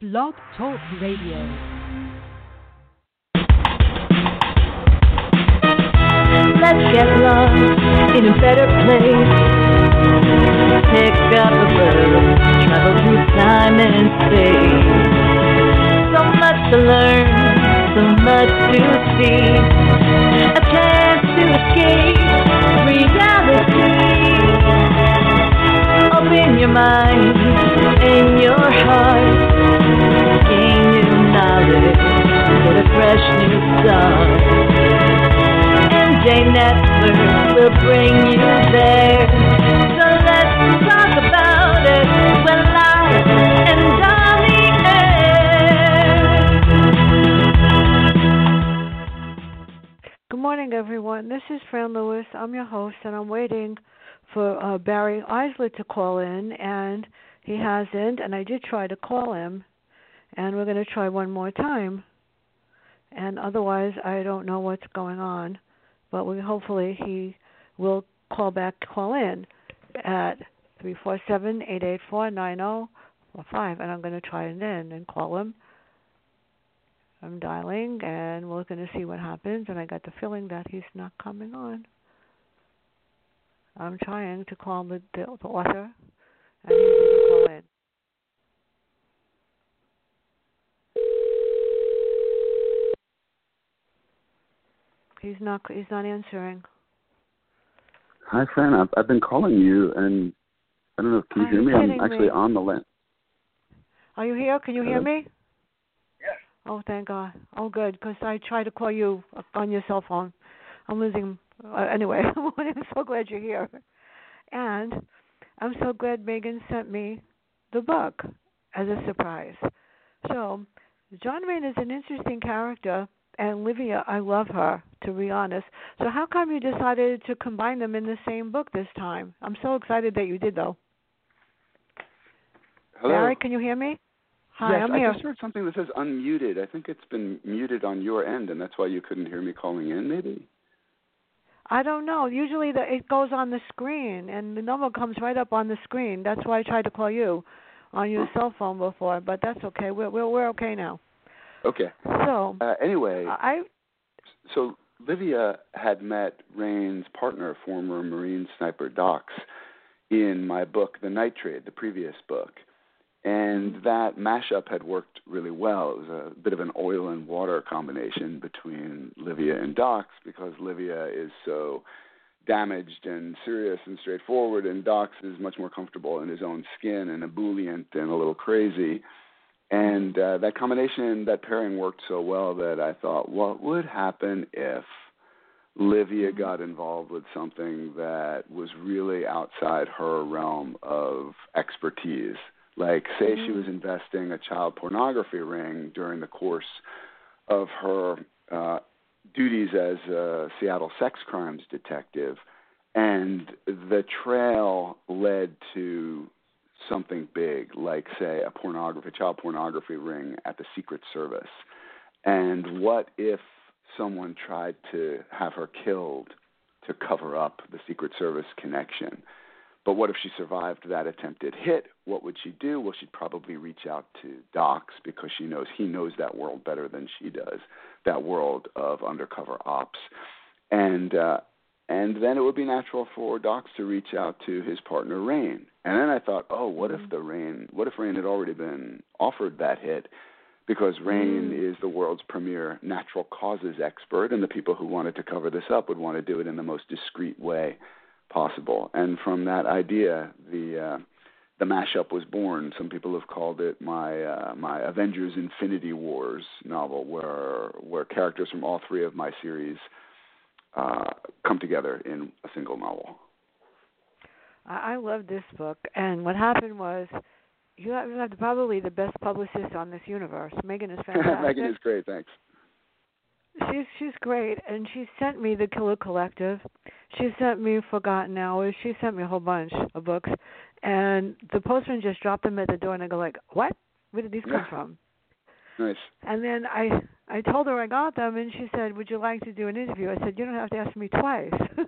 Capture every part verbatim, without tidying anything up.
Blog Talk Radio. Let's get lost in a better place. Pick up a book, travel through time and space. So much to learn, so much to see. A chance to escape reality. Open your mind and your heart. Gain new knowledge, get a fresh new start. M J Network will bring you there. So let's talk about it. We're live and on the air. Good morning, everyone. This is Fran Lewis. I'm your host, and I'm waiting for uh, Barry Eisler to call in, and he hasn't, and I did try to call him, and we're going to try one more time. And otherwise, I don't know what's going on. But we hopefully he will call back, call in at three four seven, eight eight four, nine zero four five, and I'm going to try it in and call him. I'm dialing, and we're going to see what happens, and I got the feeling that he's not coming on. I'm trying to call the, the, the author, and he doesn't call in. He's not. He's not answering. Hi, Fran. I've, I've been calling you, and I don't know. Can you Are hear you me? I'm kidding actually me? on the line. Are you here? Can you hear Hello? me? Yes. Oh, thank God. Oh, good, because I tried to call you on your cell phone. I'm losing. Uh, anyway, I'm so glad you're here, and I'm so glad Megan sent me the book as a surprise. So, John Wayne is an interesting character. And Livia, I love her, to be honest. So how come you decided to combine them in the same book this time? I'm so excited that you did, though. Hello. Barry, can you hear me? Hi, yes, I'm I here. just heard something that says unmuted. I think it's been muted on your end, and that's why you couldn't hear me calling in, maybe? I don't know. Usually the, it goes on the screen, and the number comes right up on the screen. That's why I tried to call you on your Huh. cell phone before, but that's okay. We're we're, we're okay now. Okay. So Uh, anyway, I so Livia had met Rain's partner, former Marine sniper Dox, in my book, The Night Trade, the previous book. And that mashup had worked really well. It was a bit of an oil and water combination between Livia and Dox, because Livia is so damaged and serious and straightforward, and Dox is much more comfortable in his own skin and ebullient and a little crazy. And uh, that combination, that pairing worked so well that I thought, what would happen if Livia got involved with something that was really outside her realm of expertise? Like, say mm-hmm. she was investing a child pornography ring during the course of her uh, duties as a Seattle sex crimes detective, and the trail led to something big, like, say, a pornography, child pornography ring at the Secret Service. And what if someone tried to have her killed to cover up the Secret Service connection? But what if she survived that attempted hit? What would she do? Well, she'd probably reach out to Dox, because she knows he knows that world better than she does, that world of undercover ops. And uh, and then it would be natural for Dox to reach out to his partner, Rain. And then I thought, oh, what if the Rain, what if Rain had already been offered that hit? Because Rain Mm. is the world's premier natural causes expert, and the people who wanted to cover this up would want to do it in the most discreet way possible. And from that idea, the uh, the mashup was born. Some people have called it my uh, my Avengers Infinity Wars novel, where where characters from all three of my series uh, come together in a single novel. I, I love this book, and what happened was you have, you have probably the best publicist on this universe. Megan is fantastic. Megan is great, thanks. She's she's great, and she sent me The Killer Collective. She sent me Forgotten Hours. She sent me a whole bunch of books, and the postman just dropped them at the door, and I go like, "What? Where did these come from?" Nice. And then I I told her I got them, and she said, "Would you like to do an interview?" I said, "You don't have to ask me twice."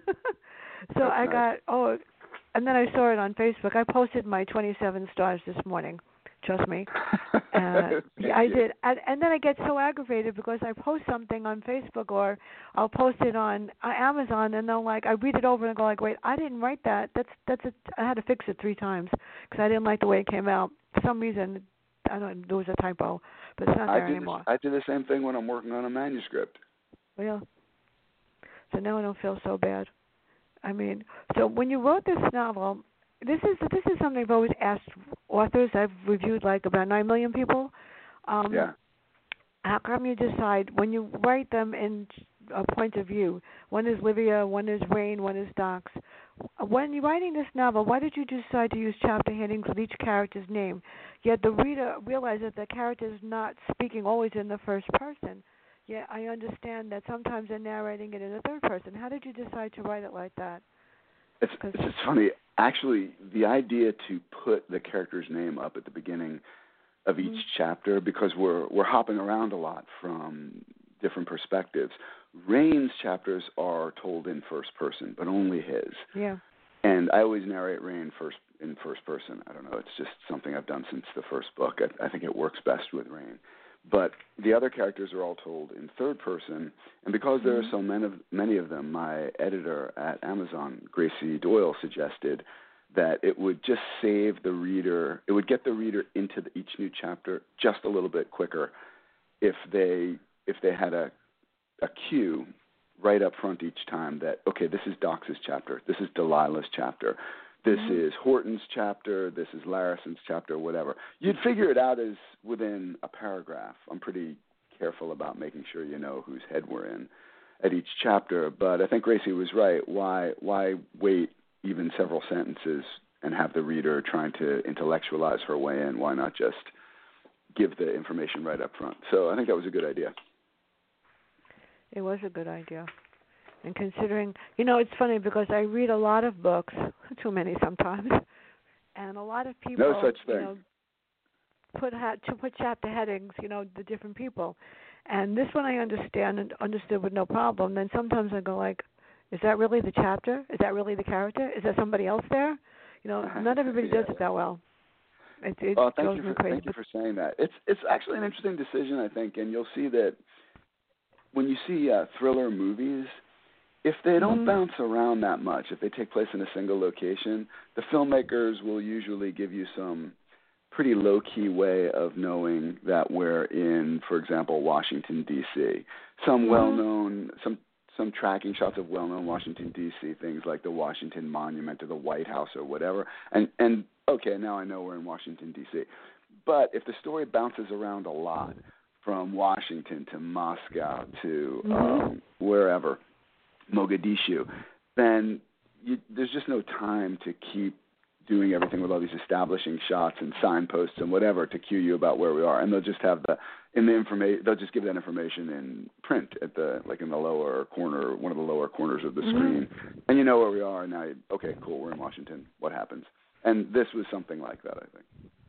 so That's I nice. got oh, and then I saw it on Facebook. I posted my twenty-seven stars this morning. Trust me. Uh, yeah, I you. did, and, and then I get so aggravated because I post something on Facebook or I'll post it on uh, Amazon, and then like I read it over and go like, wait, I didn't write that. That's that's a, I had to fix it three times because I didn't like the way it came out. For some reason, I don't. There was a typo, but it's not I there do anymore. This, I do the same thing when I'm working on a manuscript. Well, so now I don't feel so bad. I mean, so when you wrote this novel, this is this is something I've always asked authors. I've reviewed like about nine million people. Um, Yeah. How come you decide when you write them in a point of view? One is Livia, one is Rain, one is Docs. When you're writing this novel, why did you decide to use chapter headings with each character's name? Yet the reader realizes that the character is not speaking always in the first person. Yet I understand that sometimes they're narrating it in the third person. How did you decide to write it like that? It's, it's just funny. Actually, the idea to put the character's name up at the beginning of each mm-hmm. chapter, because we're we're hopping around a lot from different perspectives. Rain's chapters are told in first person, but only his. Yeah. And I always narrate Rain first in first person. I don't know. It's just something I've done since the first book. I, I think it works best with Rain. But the other characters are all told in third person, and because there are so many of, many of them, my editor at Amazon, Gracie Doyle, suggested that it would just save the reader, it would get the reader into the, each new chapter just a little bit quicker if they if they had a a cue right up front each time that, okay, this is Docs' chapter, this is Delilah's chapter, this mm-hmm. is Horton's chapter, this is Larison's chapter, whatever. You'd figure it out as within a paragraph. I'm pretty careful about making sure you know whose head we're in at each chapter, but I think Gracie was right. Why why wait even several sentences and have the reader trying to intellectualize her way in? Why not just give the information right up front? So I think that was a good idea. It was a good idea. And considering, you know, it's funny because I read a lot of books, too many sometimes, and a lot of people, no such thing. you know, put ha- to put chapter headings, you know, the different people. And this one I understand and understood with no problem. Then sometimes I go like, is that really the chapter? Is that really the character? Is there somebody else there? You know, not everybody yeah. does it that well. It, it well, thank goes you me for crazy. thank you for saying that. It's it's actually an interesting decision, I think, and you'll see that when you see uh, thriller movies, if they don't mm-hmm. bounce around that much, if they take place in a single location, the filmmakers will usually give you some pretty low-key way of knowing that we're in, for example, Washington, D C. Some mm-hmm. well-known, some some tracking shots of well-known Washington, D C, things like the Washington Monument or the White House or whatever. And, and okay, now I know we're in Washington, D C. But if the story bounces around a lot, from Washington to Moscow to mm-hmm. um, wherever, Mogadishu, then you, there's just no time to keep doing everything with all these establishing shots and signposts and whatever to cue you about where we are. And they'll just have the in the information. They'll just give that information in print at the like in the lower corner, one of the lower corners of the mm-hmm. screen, and you know where we are. And now, you, okay, cool, we're in Washington. What happens? And this was something like that, I think.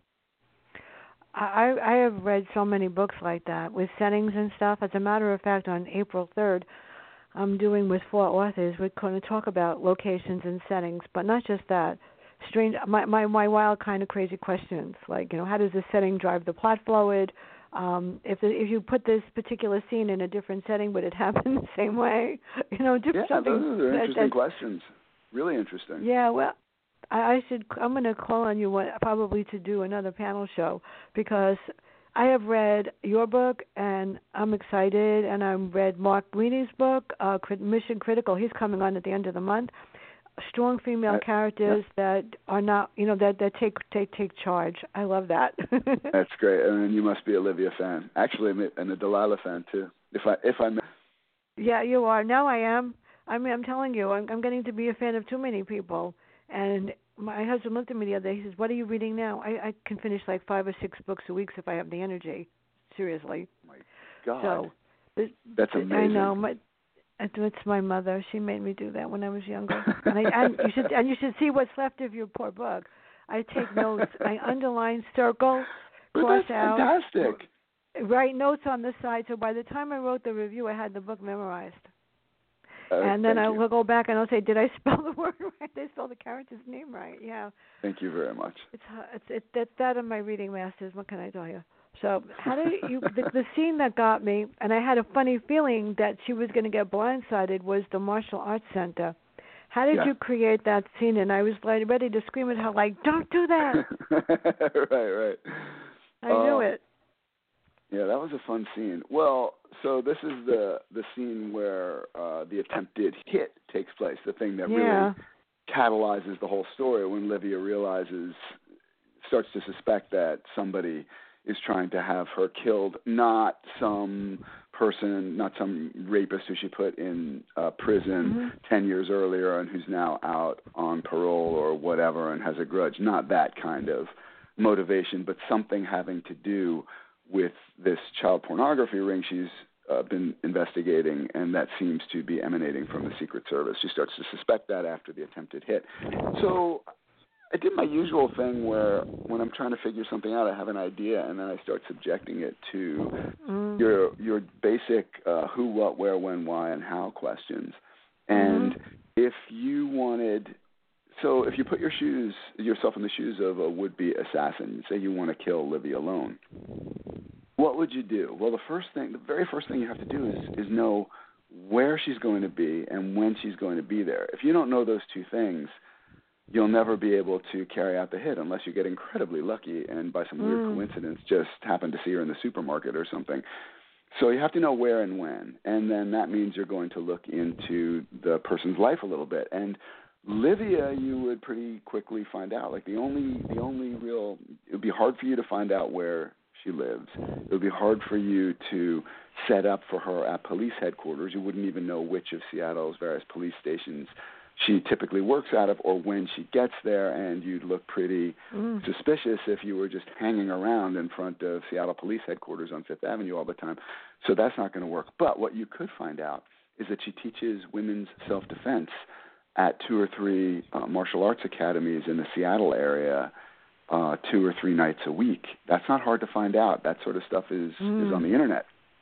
I, I have read so many books like that with settings and stuff. As a matter of fact, on April third, I'm doing with four authors. We're going to talk about locations and settings, but not just that. Strange, my, my, my wild kind of crazy questions, like, you know, how does this setting drive the plot forward? Um, if the, if you put this particular scene in a different setting, would it happen the same way? You know, different. Yeah, those are that, interesting that, questions. Really interesting. Yeah, well, I should. I'm going to call on you probably to do another panel show because I have read your book and I'm excited, and I've read Mark Greeney's book, uh, Mission Critical. He's coming on at the end of the month. Strong female uh, characters yeah. that are not, you know, that that take take take charge. I love that. That's great, and you must be a Livia fan. Actually, I'm a Delilah fan too. If I if I may. Yeah, you are. Now I am. I mean, I'm telling you, I'm, I'm getting to be a fan of too many people. And my husband looked at me the other day. He says, "What are you reading now?" I, I can finish like five or six books a week if I have the energy. Seriously. Oh my God. So, this, that's amazing. I know. My, it's my mother. She made me do that when I was younger. and, I, and you should and you should see what's left of your poor book. I take notes. I underline, circle, but cross that's out. Fantastic. Write notes on the side. So by the time I wrote the review, I had the book memorized. Uh, and then I you. will go back and I'll say, did I spell the word right? Did I spell the character's name right? Yeah. Thank you very much. It's it's it, that that and my reading masters. What can I tell you? So how did you? The, the scene that got me, and I had a funny feeling that she was going to get blindsided, was the martial arts center. How did yeah. you create that scene? And I was like ready to scream at her, like, "Don't do that!" right, right. I uh, knew it. Yeah, that was a fun scene. Well, so this is the the scene where uh, the attempted hit takes place. The thing that yeah. really catalyzes the whole story when Livia realizes. Starts to suspect that somebody is trying to have her killed, not some person, not some rapist who she put in uh, prison mm-hmm. ten years earlier and who's now out on parole or whatever and has a grudge. Not that kind of motivation, but something having to do with this child pornography ring she's uh, been investigating, and that seems to be emanating from the Secret Service. She starts to suspect that after the attempted hit. So I did my usual thing where when I'm trying to figure something out, I have an idea, and then I start subjecting it to mm. your your basic uh, who, what, where, when, why, and how questions. And mm. if you wanted, so if you put your shoes yourself in the shoes of a would-be assassin, say you want to kill Livia Alone, what would you do? Well, the first thing, the very first thing you have to do is is know where she's going to be and when she's going to be there. If you don't know those two things, you'll never be able to carry out the hit unless you get incredibly lucky and by some weird mm. coincidence just happen to see her in the supermarket or something. So you have to know where and when, and then that means you're going to look into the person's life a little bit. And Livia, you would pretty quickly find out. Like the only, the only real, it would be hard for you to find out where she lives. It would be hard for you to set up for her at police headquarters. You wouldn't even know which of Seattle's various police stations she typically works out of or when she gets there, and you'd look pretty mm. suspicious if you were just hanging around in front of Seattle Police Headquarters on Fifth Avenue all the time. So that's not going to work. But what you could find out is that she teaches women's self-defense at two or three uh, martial arts academies in the Seattle area uh, two or three nights a week. That's not hard to find out. That sort of stuff is, mm. is on the Internet.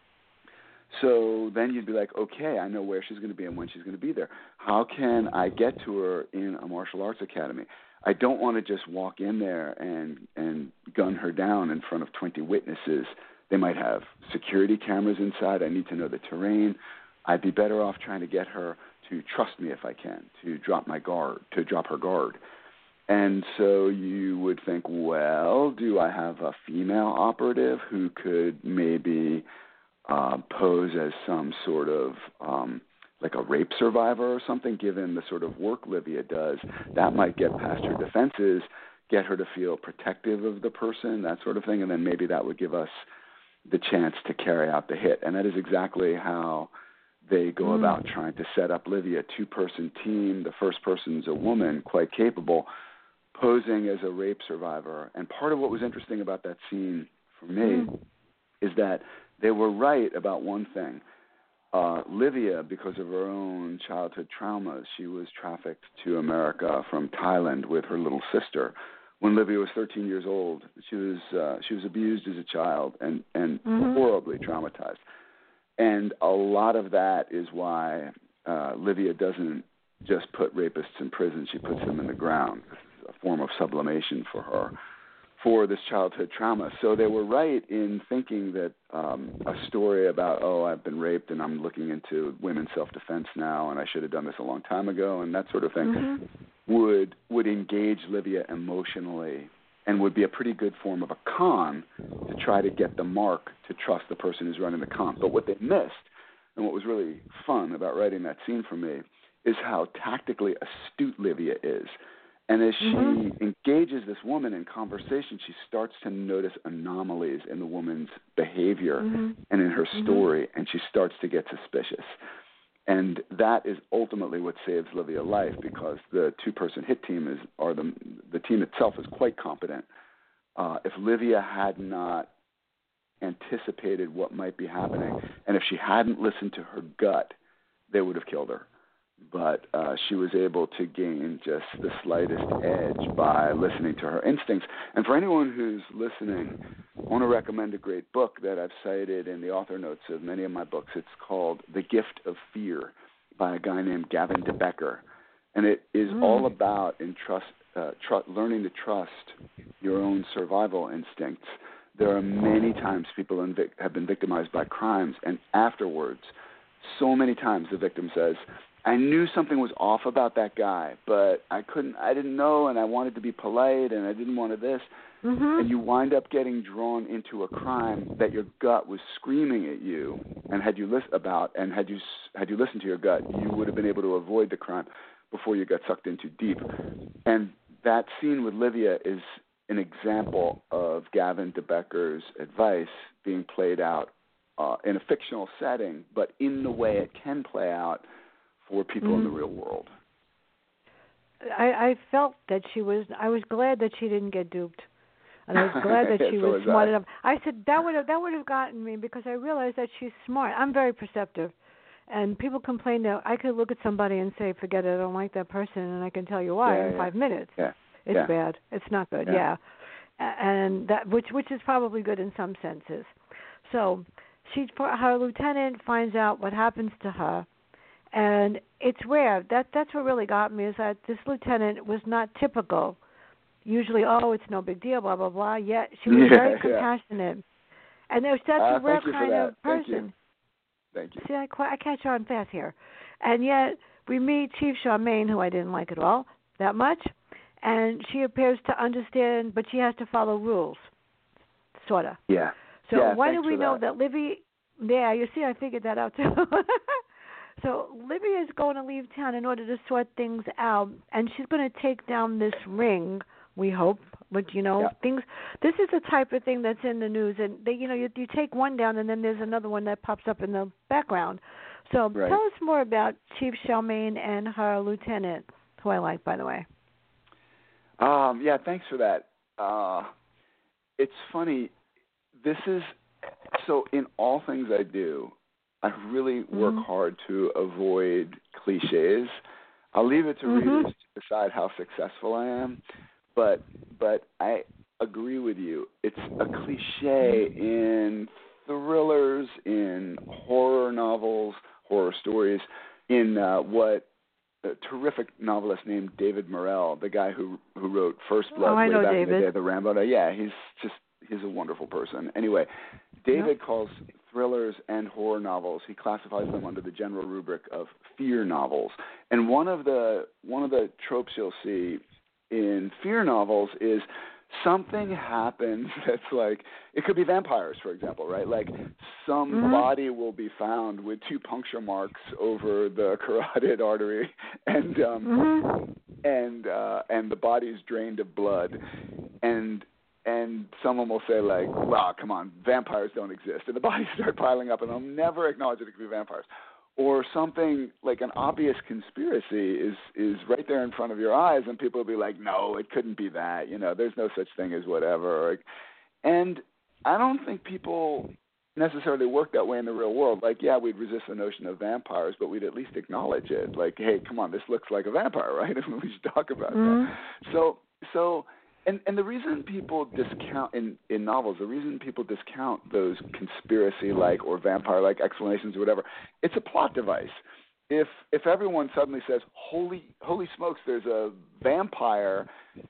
So then you'd be like, okay, I know where she's going to be and when she's going to be there. How can I get to her in a martial arts academy? I don't want to just walk in there and, and gun her down in front of twenty witnesses. They might have security cameras inside. I need to know the terrain. I'd be better off trying to get her to trust me if I can, to drop my guard, to drop her guard. And so you would think, well, do I have a female operative who could maybe Uh, pose as some sort of um, like a rape survivor or something, given the sort of work Livia does? That might get past her defenses, get her to feel protective of the person, that sort of thing, and then maybe that would give us the chance to carry out the hit. And that is exactly how they go mm. about trying to set up Livia, a two-person team. The first person's a woman, quite capable, posing as a rape survivor. And part of what was interesting about that scene for me mm. is that they were right about one thing. Uh, Livia, because of her own childhood traumas, she was trafficked to America from Thailand with her little sister. When Livia was thirteen years old, she was uh, she was abused as a child and, and mm-hmm. horribly traumatized. And a lot of that is why uh, Livia doesn't just put rapists in prison. She puts them in the ground. It's a form of sublimation for her, for this childhood trauma. So they were right in thinking that um, a story about, oh, I've been raped and I'm looking into women's self-defense now and I should have done this a long time ago and that sort of thing mm-hmm. would would engage Livia emotionally and would be a pretty good form of a con to try to get the mark to trust the person who's running the con. But what they missed, and what was really fun about writing that scene for me, is how tactically astute Livia is. And as she mm-hmm. engages this woman in conversation, she starts to notice anomalies in the woman's behavior mm-hmm. and in her story, mm-hmm. and she starts to get suspicious. And that is ultimately what saves Livia life, because the two-person hit team is, or the the team itself is quite competent. Uh, if Livia had not anticipated what might be happening, and if she hadn't listened to her gut, they would have killed her. But uh, she was able to gain just the slightest edge by listening to her instincts. And for anyone who's listening, I want to recommend a great book that I've cited in the author notes of many of my books. It's called The Gift of Fear by a guy named Gavin de Becker. And it is mm. all about in trust, uh, tr- learning to trust your own survival instincts, there are many times people in vic- have been victimized by crimes, and afterwards, so many times the victim says, I knew something was off about that guy, but I couldn't, I didn't know, and I wanted to be polite, and I didn't want to this. Mm-hmm. And you wind up getting drawn into a crime that your gut was screaming at you, and had you list about, and had you had you listened to your gut, you would have been able to avoid the crime before you got sucked in too deep. And that scene with Livia is an example of Gavin de Becker's advice being played out uh, in a fictional setting, but in the way it can play out for people mm-hmm. in the real world. I, I felt that she was. I was glad that she didn't get duped. And I was glad that she so was smart I. enough. I said that would have that would have gotten me because I realized that she's smart. I'm very perceptive, and people complain that I could look at somebody and say, "Forget it, I don't like that person," and I can tell you why yeah, in yeah. five minutes. Yeah. It's yeah. bad. It's not good. Yeah. yeah, and that which which is probably good in some senses. So she, her lieutenant finds out what happens to her, and it's rare. That that's what really got me is that this lieutenant was not typical. Usually, oh, it's no big deal, blah, blah, blah. Yet she was yeah, very yeah. compassionate. And there's that's uh, a rare kind of person. Thank you. Thank you. See, I, I catch on fast here. And yet we meet Chief Charmaine, who I didn't like at all that much, and she appears to understand, but she has to follow rules, sort of. Yeah. So yeah, why do we that. know that Livy, yeah, you see, I figured that out too. So Livy is going to leave town in order to sort things out, and she's going to take down this ring, we hope. But, you know, yeah. things. This is the type of thing that's in the news, and they, you know, you, you take one down, and then there's another one that pops up in the background. So right. tell us more about Chief Charmaine and her lieutenant, who I like, by the way. Um, yeah, thanks for that. Uh, it's funny. This is so. In all things I do, I really work mm-hmm. hard to avoid cliches. I'll leave it to mm-hmm. readers to decide how successful I am. But but I agree with you. It's a cliche in thrillers, in horror novels, horror stories, in uh, what a terrific novelist named David Morrell, the guy who who wrote First Blood oh, I way know back David. in the day, the Rambo. Yeah, he's just he's a wonderful person. Anyway, David yep. calls thrillers and horror novels, he classifies them under the general rubric of fear novels. And one of the one of the tropes you'll see in fear novels is something happens that's like, it could be vampires, for example, right? Like some mm-hmm. body will be found with two puncture marks over the carotid artery, and um, mm-hmm. and uh, and the body's drained of blood, and and someone will say like, "Wow, come on, vampires don't exist," and the bodies start piling up, and they'll never acknowledge that it could be vampires. Or something like an obvious conspiracy is, is right there in front of your eyes, and people will be like, no, it couldn't be that. You know, there's no such thing as whatever. And I don't think people necessarily work that way in the real world. Like, yeah, we'd resist the notion of vampires, but we'd at least acknowledge it. Like, hey, come on, this looks like a vampire, right? And we should talk about mm-hmm. that. So, so. And and the reason people discount in, in novels, the reason people discount those conspiracy-like or vampire-like explanations or whatever, it's a plot device. If if everyone suddenly says, "Holy holy smokes, there's a vampire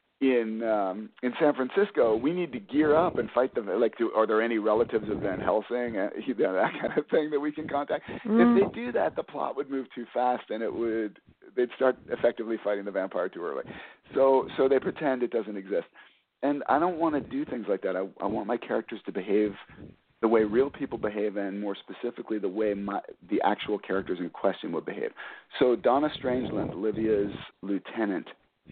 in um, in San Francisco," we need to gear up and fight them. Like, do, are there any relatives of Van Helsing? Uh, you know, that kind of thing that we can contact. Mm. If they do that, the plot would move too fast, and it would they'd start effectively fighting the vampire too early. So so they pretend it doesn't exist. And I don't want to do things like that. I, I want my characters to behave the way real people behave, and more specifically the way my, the actual characters in question would behave. So Donna Strangeland, Livia's lieutenant,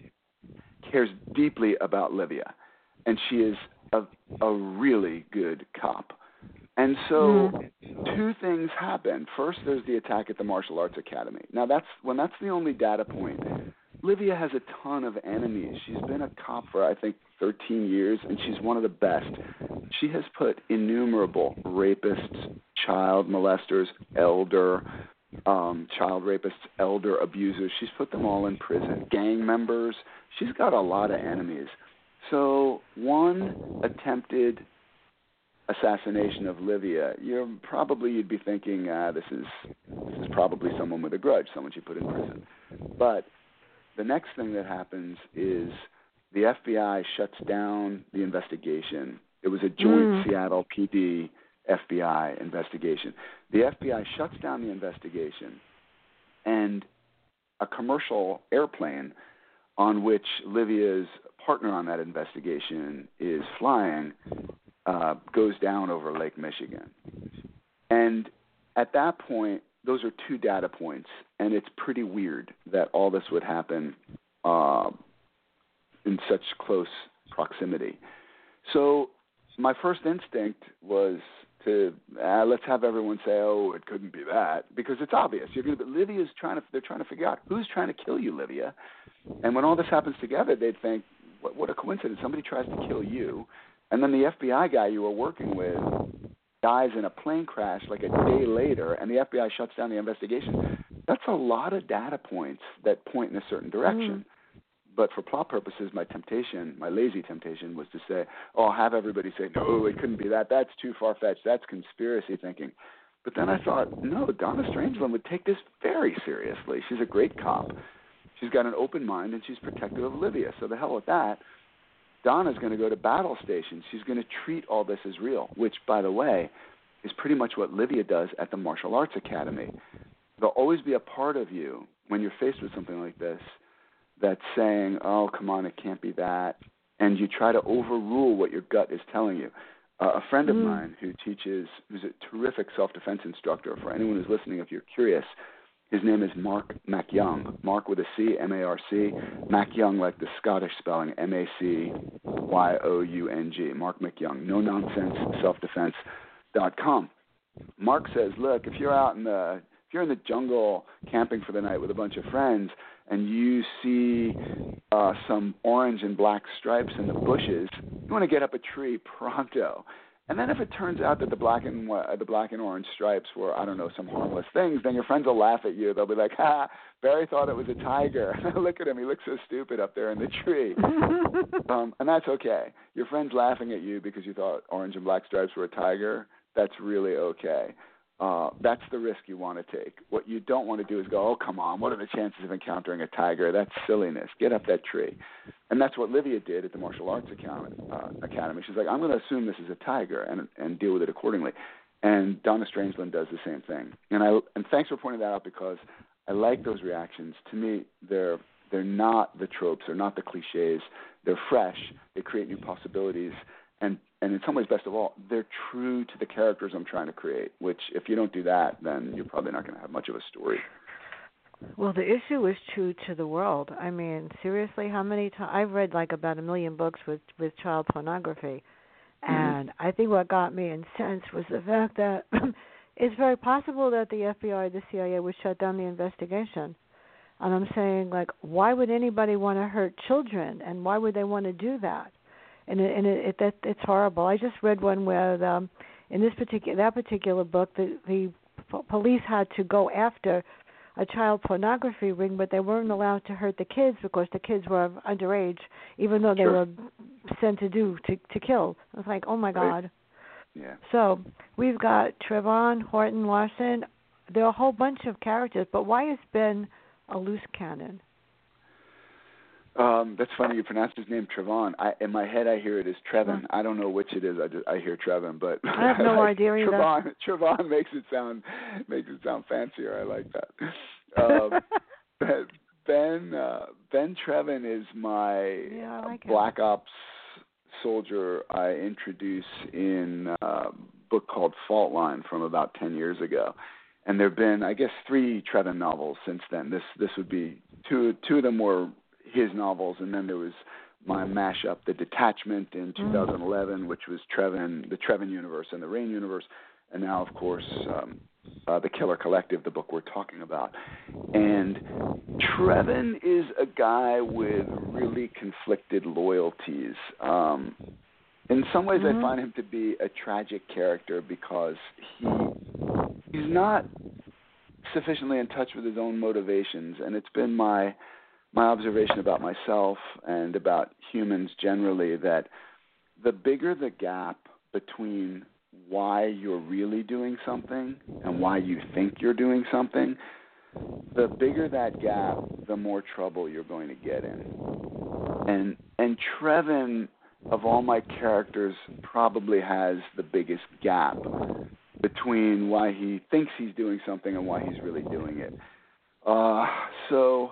cares deeply about Livia, and she is a, a really good cop. And so mm. two things happen. First, there's the attack at the Martial Arts Academy. Now, that's when that's the only data point. Livia has a ton of enemies. She's been a cop for, I think, thirteen years, and she's one of the best. She has put innumerable rapists, child molesters, elder, um, child rapists, elder abusers. She's put them all in prison. Gang members. She's got a lot of enemies. So one attempted assassination of Livia, you're probably you'd be thinking, ah, this is this is probably someone with a grudge, someone she put in prison. But the next thing that happens is the F B I shuts down the investigation It was a joint Mm. Seattle P D F B I investigation. The F B I shuts down the investigation, and a commercial airplane on which Livia's partner on that investigation is flying uh, goes down over Lake Michigan. And at that point, those are two data points, and it's pretty weird that all this would happen uh, in such close proximity. So my first instinct was to uh, let's have everyone say, "Oh, it couldn't be that," because it's obvious. You're going to. Livia's trying to. They're trying to figure out who's trying to kill you, Livia. And when all this happens together, they'd think, "What, what a coincidence! Somebody tries to kill you, and then the F B I guy you were working with dies in a plane crash like a day later, and the F B I shuts down the investigation." That's a lot of data points that point in a certain direction. Mm. But for plot purposes, my temptation, my lazy temptation, was to say, oh, I'll have everybody say, no, it couldn't be that. That's too far-fetched. That's conspiracy thinking. But then I thought, no, Donna Strangeland would take this very seriously. She's a great cop. She's got an open mind, and she's protective of Livia. So the hell with that. Donna's going to go to battle stations. She's going to treat all this as real, which, by the way, is pretty much what Livia does at the Martial Arts Academy. There'll always be a part of you when you're faced with something like this that's saying, oh, come on, it can't be that, and you try to overrule what your gut is telling you. Uh, a friend of mm. mine who teaches, who's a terrific self-defense instructor, for anyone who's listening, if you're curious, his name is Mark MacYoung, Mark with a C, M A R C, MacYoung like the Scottish spelling, M A C Y O U N G, Mark MacYoung, no nonsense self defense dot com. Mark says, look, if you're out in the, if you're in the jungle camping for the night with a bunch of friends, and you see uh, some orange and black stripes in the bushes, you want to get up a tree pronto. And then if it turns out that the black and uh, the black and orange stripes were, I don't know, some harmless things, then your friends will laugh at you. They'll be like, ha, Barry thought it was a tiger. Look at him. He looks so stupid up there in the tree. um, and that's okay. Your friend's laughing at you because you thought orange and black stripes were a tiger. That's really okay. Uh, that's the risk you want to take. What you don't want to do is go, oh, come on, what are the chances of encountering a tiger? That's silliness. Get up that tree. And that's what Livia did at the Martial Arts Academy. Uh, Academy. She's like, I'm going to assume this is a tiger and and deal with it accordingly. And Donna Strangeland does the same thing. And I and thanks for pointing that out, because I like those reactions. To me, they're they're not the tropes. They're not the cliches. They're fresh. They create new possibilities. And And in some ways, best of all, they're true to the characters I'm trying to create, which if you don't do that, then you're probably not going to have much of a story. Well, the issue is true to the world. I mean, seriously, how many times? I've read like about a million books with, with child pornography. Mm-hmm. And I think what got me incensed was the fact that it's very possible that the F B I, the C I A would shut down the investigation. And I'm saying, like, why would anybody want to hurt children? And why would they want to do that? And it, and it, it that it's horrible. I just read one where um, in this particular that particular book, the the p- police had to go after a child pornography ring, but they weren't allowed to hurt the kids because the kids were underage, even though they sure. were sent to do to to kill. I was like, oh my right. God. Yeah. So we've got Trayvon Horton Larson. There are a whole bunch of characters, but why is Ben a loose cannon? Um, that's funny. You pronounce his name Trayvon. I, in my head, I hear it as Trevin. Huh. I don't know which it is. I, just, I hear Trevin, but I have no like, idea either. Trayvon, Trayvon makes it sound makes it sound fancier. I like that. Um, Ben uh, Ben Trevin is my yeah, I like Black him. Ops soldier I introduce in a book called Fault Line from about ten years ago. And there have been, I guess, three Trevin novels since then. This this would be two two of them were his novels, and then there was my mashup, The Detachment, in two thousand eleven, which was Trevin, the Trevin universe and the Rain universe, and now, of course, um, uh, The Killer Collective, the book we're talking about. And Trevin is a guy with really conflicted loyalties. Um, in some ways, mm-hmm. I find him to be a tragic character because he he's not sufficiently in touch with his own motivations, and it's been my my observation about myself and about humans generally that the bigger the gap between why you're really doing something and why you think you're doing something, the bigger that gap, the more trouble you're going to get in. And and Trevin of all my characters, probably has the biggest gap between why he thinks he's doing something and why he's really doing it. Uh, so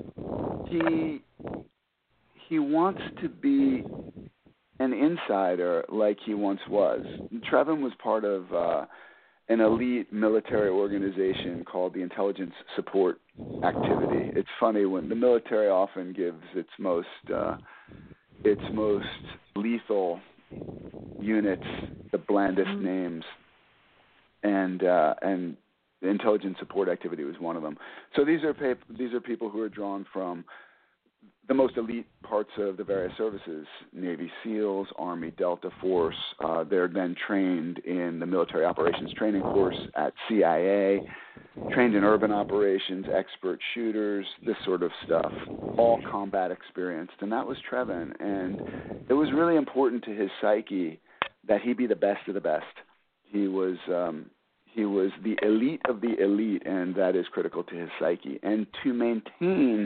he he wants to be an insider like he once was. Trevin was part of uh, an elite military organization called the Intelligence Support Activity. It's funny when the military often gives its most uh, its most lethal units the blandest mm-hmm. names, and uh, and the Intelligence Support Activity was one of them. So these are pap- these are people who are drawn from the most elite parts of the various services: Navy SEALs, Army Delta Force. Uh, they're then trained in the Military Operations Training Course at C I A, trained in urban operations, expert shooters, this sort of stuff, all combat experienced. And that was Trevin. And it was really important to his psyche that he be the best of the best. He was um, he was the elite of the elite, and that is critical to his psyche. And to maintain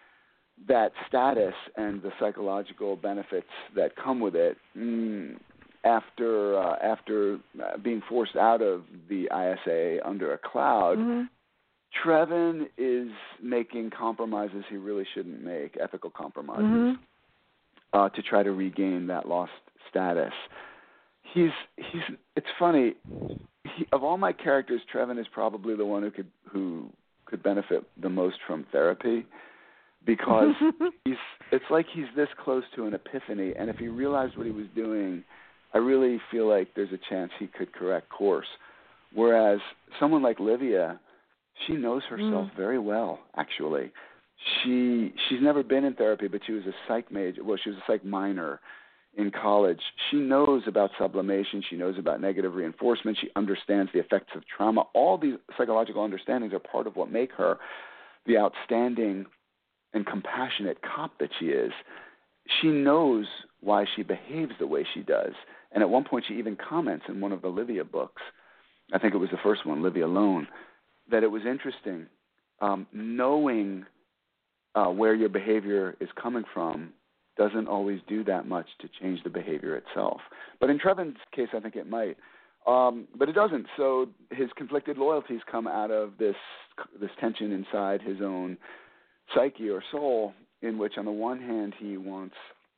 that status and the psychological benefits that come with it, mm, after uh, after being forced out of the I S A under a cloud, mm-hmm. Trevin is making compromises he really shouldn't make, ethical compromises, mm-hmm. uh, to try to regain that lost status. He's he's. It's funny. He, of all my characters, Trevin is probably the one who could who could benefit the most from therapy. Because he's, it's like he's this close to an epiphany, and if he realized what he was doing, I really feel like there's a chance he could correct course. Whereas someone like Livia, she knows herself mm. very well, actually. She she's never been in therapy, but she was a psych major. Well, she was a psych minor in college. She knows about sublimation. She knows about negative reinforcement. She understands the effects of trauma. All these psychological understandings are part of what make her the outstanding and compassionate cop that she is. She knows why she behaves the way she does. And at one point she even comments in one of the Livia books, I think it was the first one, Livia Alone, that it was interesting. Um, knowing uh, where your behavior is coming from doesn't always do that much to change the behavior itself. But in Trevin's case, I think it might. Um, but it doesn't. So his conflicted loyalties come out of this this tension inside his own psyche or soul, in which on the one hand he wants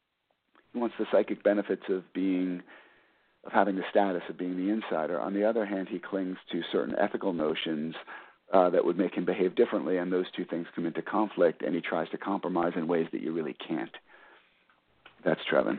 he wants the psychic benefits of being of having the status of being the insider. On the other hand, he clings to certain ethical notions uh, that would make him behave differently, and those two things come into conflict, and he tries to compromise in ways that you really can't. That's Trevin.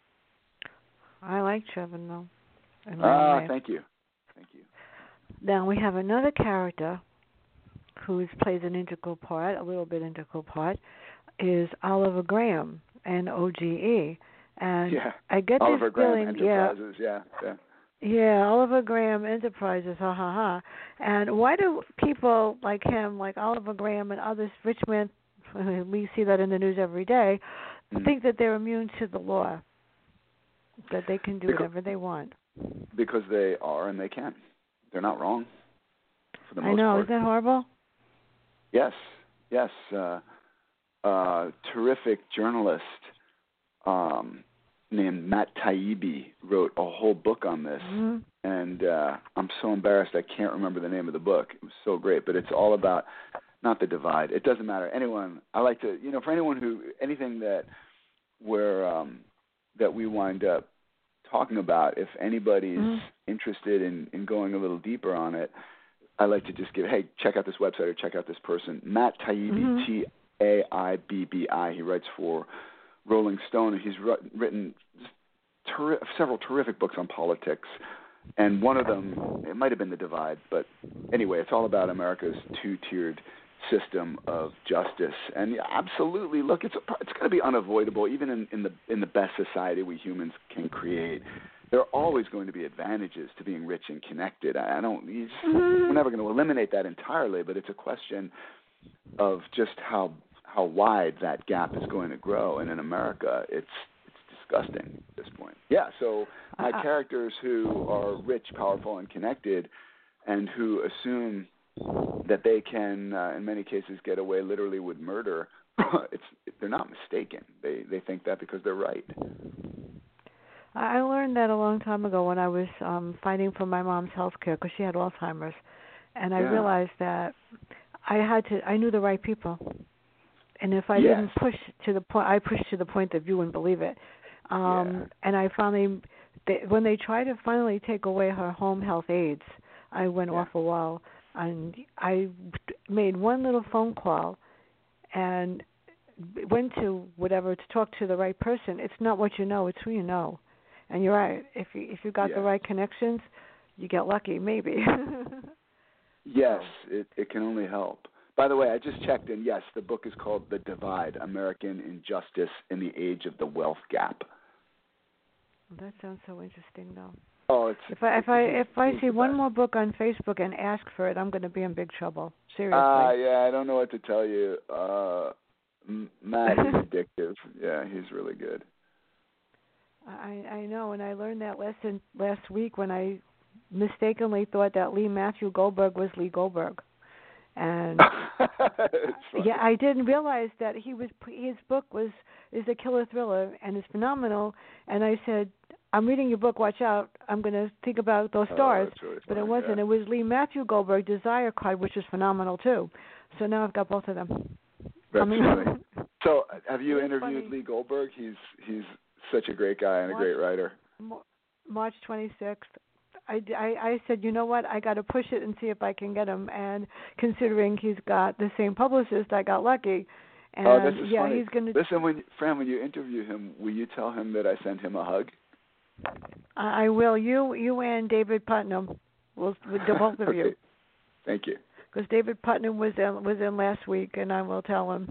I like Trevin, though. Ah, uh, thank you. Thank you. Now we have another character who plays an integral part, a little bit integral part, is Oliver Graham, N O G E. And yeah. I get Oliver this Graham feeling, Enterprises, yeah, yeah. Yeah, Oliver Graham Enterprises, ha ha ha. And why do people like him, like Oliver Graham and others, rich men, we see that in the news every day, mm. think that they're immune to the law, that they can do because, whatever they want? Because they are and they can. They're not wrong, for the most I know, part. Isn't that horrible? Yes, yes. Uh, uh, terrific journalist um, named Matt Taibbi wrote a whole book on this, mm-hmm. and uh, I'm so embarrassed I can't remember the name of the book. It was so great, but it's all about not the divide. It doesn't matter. Anyone, I like to, you know, for anyone who, anything that we're, um, that we wind up talking about, if anybody's mm-hmm. interested in, in going a little deeper on it, I like to just give, hey, check out this website or check out this person. Matt Taibbi, mm-hmm. T A I B B I. He writes for Rolling Stone, and he's written terri- several terrific books on politics. And one of them, it might have been The Divide, but anyway, it's all about America's two-tiered system of justice. And yeah, absolutely, look, it's a, it's going to be unavoidable, even in, in the in the best society we humans can create. There are always going to be advantages to being rich and connected. I, I don't. You just, we're never going to eliminate that entirely, but it's a question of just how how wide that gap is going to grow. And in America, it's it's disgusting at this point. Yeah. So my uh, characters who are rich, powerful, and connected, and who assume that they can, uh, in many cases, get away literally with murder, it's they're not mistaken. They they think that because they're right. I learned that a long time ago when I was um fighting for my mom's health care because she had Alzheimer's, and I Yeah. realized that I had to. I knew the right people, and if I Yes. didn't push to the point, I pushed to the point that you wouldn't believe it. Um, Yeah. And I finally, they, when they tried to finally take away her home health aides, I went Yeah. off a wall, and I made one little phone call, and went to whatever to talk to the right person. It's not what you know; it's who you know. And you're right. If you if you got Yes. the right connections, you get lucky, maybe. Yes, it, it can only help. By the way, I just checked in. Yes, the book is called The Divide, American Injustice in the Age of the Wealth Gap. That sounds so interesting, though. Oh, it's If I if I if I it's see the one best. more book on Facebook and ask for it, I'm going to be in big trouble. Seriously. Ah, uh, yeah, I don't know what to tell you. Uh, Matt is addictive. Yeah, he's really good. I I know, and I learned that lesson last week when I mistakenly thought that Lee Matthew Goldberg was Lee Goldberg, and yeah, I didn't realize that he was his book was is a killer thriller and it's phenomenal. And I said, I'm reading your book. Watch out! I'm going to think about those stars. Oh, really but it funny, wasn't. Yeah. It was Lee Matthew Goldberg, Desire Card, which is phenomenal too. So now I've got both of them. That's I mean, funny. So, have you It's interviewed funny. Lee Goldberg? He's he's such a great guy and March, a great writer. March twenty-sixth. I, I, I said, you know what? I got to push it and see if I can get him. And considering he's got the same publicist, I got lucky. And oh, this is yeah, funny. he's going to. Listen, when Fran, when you interview him, will you tell him that I sent him a hug? I, I will. You, you and David Putnam, will with the both of Okay. you. Thank you. Because David Putnam was in, was in last week, and I will tell him.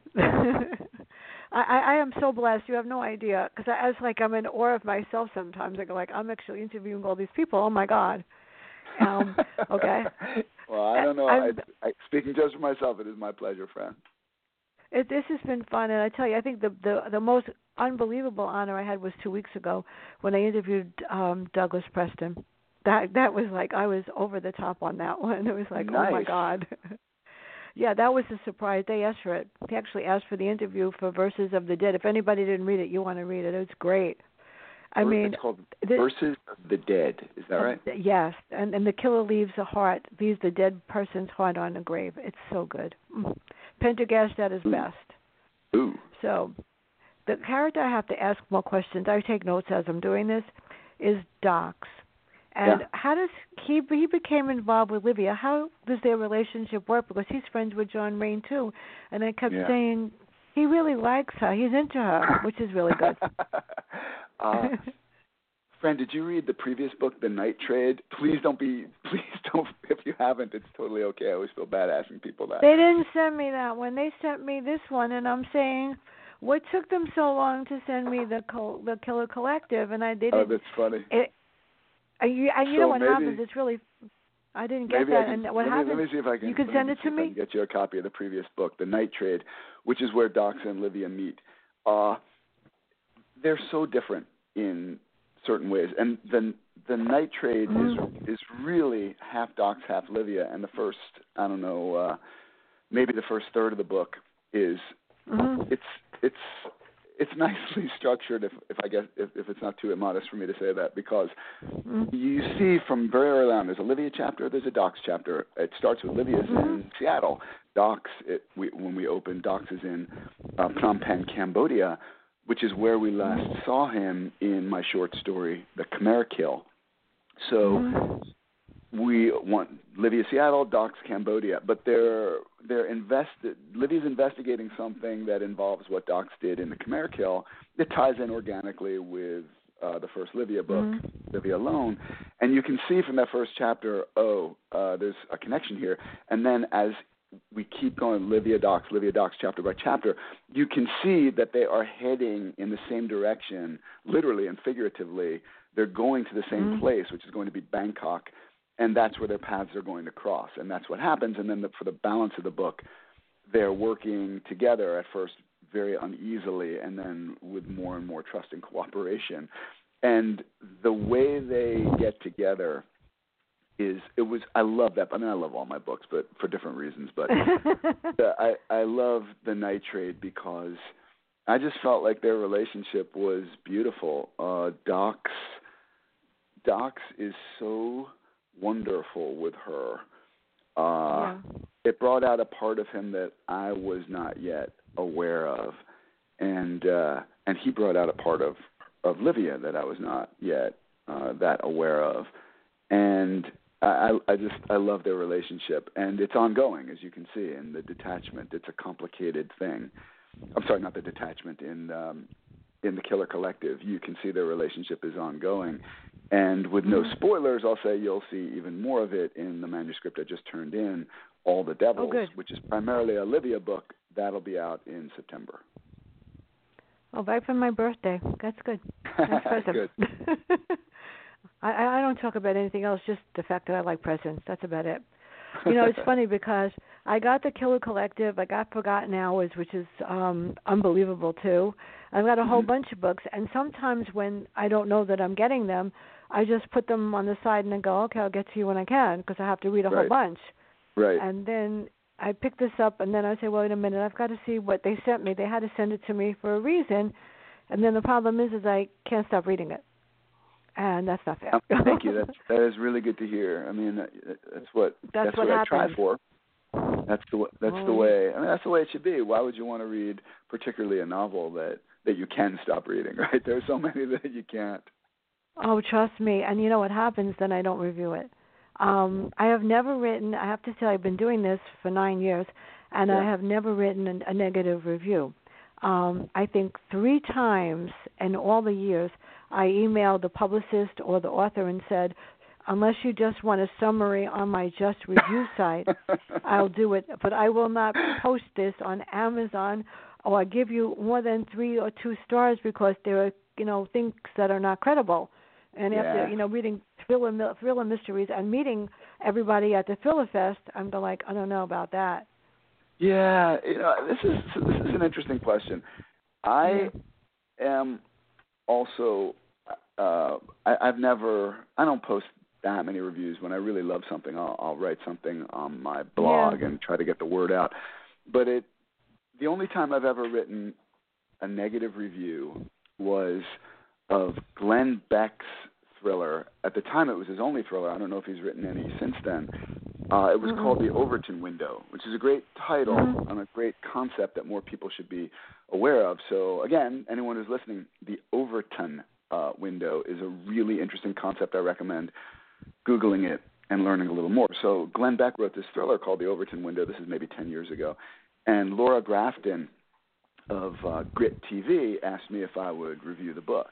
I, I am so blessed. You have no idea. Because I, I was like, I'm in awe of myself sometimes. I go like, I'm actually interviewing all these people. Oh my God. Um, okay. Well, I don't know. I, I'm, I, speaking just for myself, it is my pleasure, Fran. It, this has been fun, and I tell you, I think the the the most unbelievable honor I had was two weeks ago when I interviewed um, Douglas Preston. That that was like I was over the top on that one. It was like, Nice. oh my God. Yeah, that was a surprise. They asked for it. They actually asked for the interview for Verses of the Dead. If anybody didn't read it, you want to read it. It's great. I mean, it's called the, Verses of the Dead. Is that right? Yes, and and the killer leaves a heart, leaves the dead person's heart on the grave. It's so good. Mm. Pendergast at his Ooh. best. Ooh. So, the character I have to ask more questions. I take notes as I'm doing this. Is Dox, and Yeah. how does he he became involved with Livia? How does their relationship work? Because he's friends with John Rain too, and I kept Yeah. saying he really likes her. He's into her, which is really good. uh, Fran, did you read the previous book, The Night Trade? Please don't be, please don't, if you haven't, it's totally okay. I always feel bad asking people that. They didn't send me that one. They sent me this one, and I'm saying, what took them so long to send me the Col- the Killer Collective? And I didn't. Oh, that's funny. It, uh, you, and you So know what maybe, happens? It's really, I didn't get maybe that. I can, and what let, me, happens? let me see if I can. You can let send me it see to if I me. can get you a copy of the previous book, The Night Trade, which is where Dox and Livia meet. Uh, they're so different in certain ways, and the the Night Trade Mm-hmm. is is really half Dox, half Livia, and the first, I don't know, uh, maybe the first third of the book is Mm-hmm. it's it's it's nicely structured. If if I guess if, if it's not too immodest for me to say that, because Mm-hmm. you see from very early on, there's a Livia chapter, there's a Dox chapter. It starts with Livia's Mm-hmm. in Seattle. Dox, it, we, when we open, Dox is in uh, Phnom Penh, Cambodia, which is where we last saw him in my short story, The Khmer Kill. So Mm-hmm. we want Livia Seattle, Dox Cambodia, but they're they're invested. Livia's investigating something that involves what Dox did in The Khmer Kill. It ties in organically with uh, the first Livia book, Mm-hmm. Livia Alone, and you can see from that first chapter, oh, uh, there's a connection here. And then as we keep going, Livia Dox, Livia Dox, chapter by chapter, you can see that they are heading in the same direction, literally and figuratively. They're going to the same Mm-hmm. place, which is going to be Bangkok, and that's where their paths are going to cross, and that's what happens. And then the, for the balance of the book, they're working together at first very uneasily, and then with more and more trust and cooperation. And the way they get together is, it was, I love that. I mean, I love all my books, but for different reasons. But the, I, I love The Night Trade because I just felt like their relationship was beautiful. Uh, Doc's Doc's is so wonderful with her. Uh, yeah. It brought out a part of him that I was not yet aware of, and uh, and he brought out a part of, of Livia that I was not yet uh, that aware of, and I, I just I love their relationship, and it's ongoing, as you can see in the detachment. It's a complicated thing. I'm sorry, not the detachment. In um, in the Killer Collective, you can see their relationship is ongoing. And with no spoilers, I'll say you'll see even more of it in the manuscript I just turned in, All the Devils, oh, which is primarily a Livia book. That'll be out in September. Oh, right for my birthday. That's good. Nice present. Good. I, I don't talk about anything else, just the fact that I like presents. That's about it. You know, it's funny because I got the Killer Collective. I got Forgotten Hours, which is um, unbelievable, too. I've got a whole mm-hmm. bunch of books, and sometimes when I don't know that I'm getting them, I just put them on the side and then go, okay, I'll get to you when I can because I have to read a right. whole bunch. Right. And then I pick this up, and then I say, wait a minute, I've got to see what they sent me. They had to send it to me for a reason, and then the problem is, is I can't stop reading it. And that's not fair. Thank you. That's that is really good to hear. I mean, that's what that's, that's what, what I happens. try for. That's the that's oh. the way. I mean, that's the way it should be. Why would you want to read, particularly a novel that, that you can stop reading? Right? There's so many that you can't. Oh, trust me. And you know what happens? Then I don't review it. Um, I have never written. I have to say, I've been doing this for nine years, and yeah. I have never written a, a negative review. Um, I think three times in all the years, I emailed the publicist or the author and said, unless you just want a summary on my Just Review site, I'll do it. But I will not post this on Amazon or give you more than three or two stars because there are, you know, things that are not credible. And yeah. after, you know, reading thriller, thriller mysteries and meeting everybody at the Thriller Fest, I'm like, I don't know about that. Yeah, you know, this is this is an interesting question. I yeah. am also, uh, I, I've never, I don't post that many reviews. When I really love something, I'll, I'll write something on my blog yeah. and try to get the word out. But it, the only time I've ever written a negative review was of Glenn Beck's thriller. At the time, it was his only thriller. I don't know if he's written any since then. Uh, it was mm-hmm. called The Overton Window, which is a great title mm-hmm. and a great concept that more people should be aware of. So, again, anyone who's listening, The Overton uh, Window is a really interesting concept. I recommend Googling it and learning a little more. So Glenn Beck wrote this thriller called The Overton Window. This is maybe ten years ago. And Laura Grafton of uh, Grit T V asked me if I would review the book.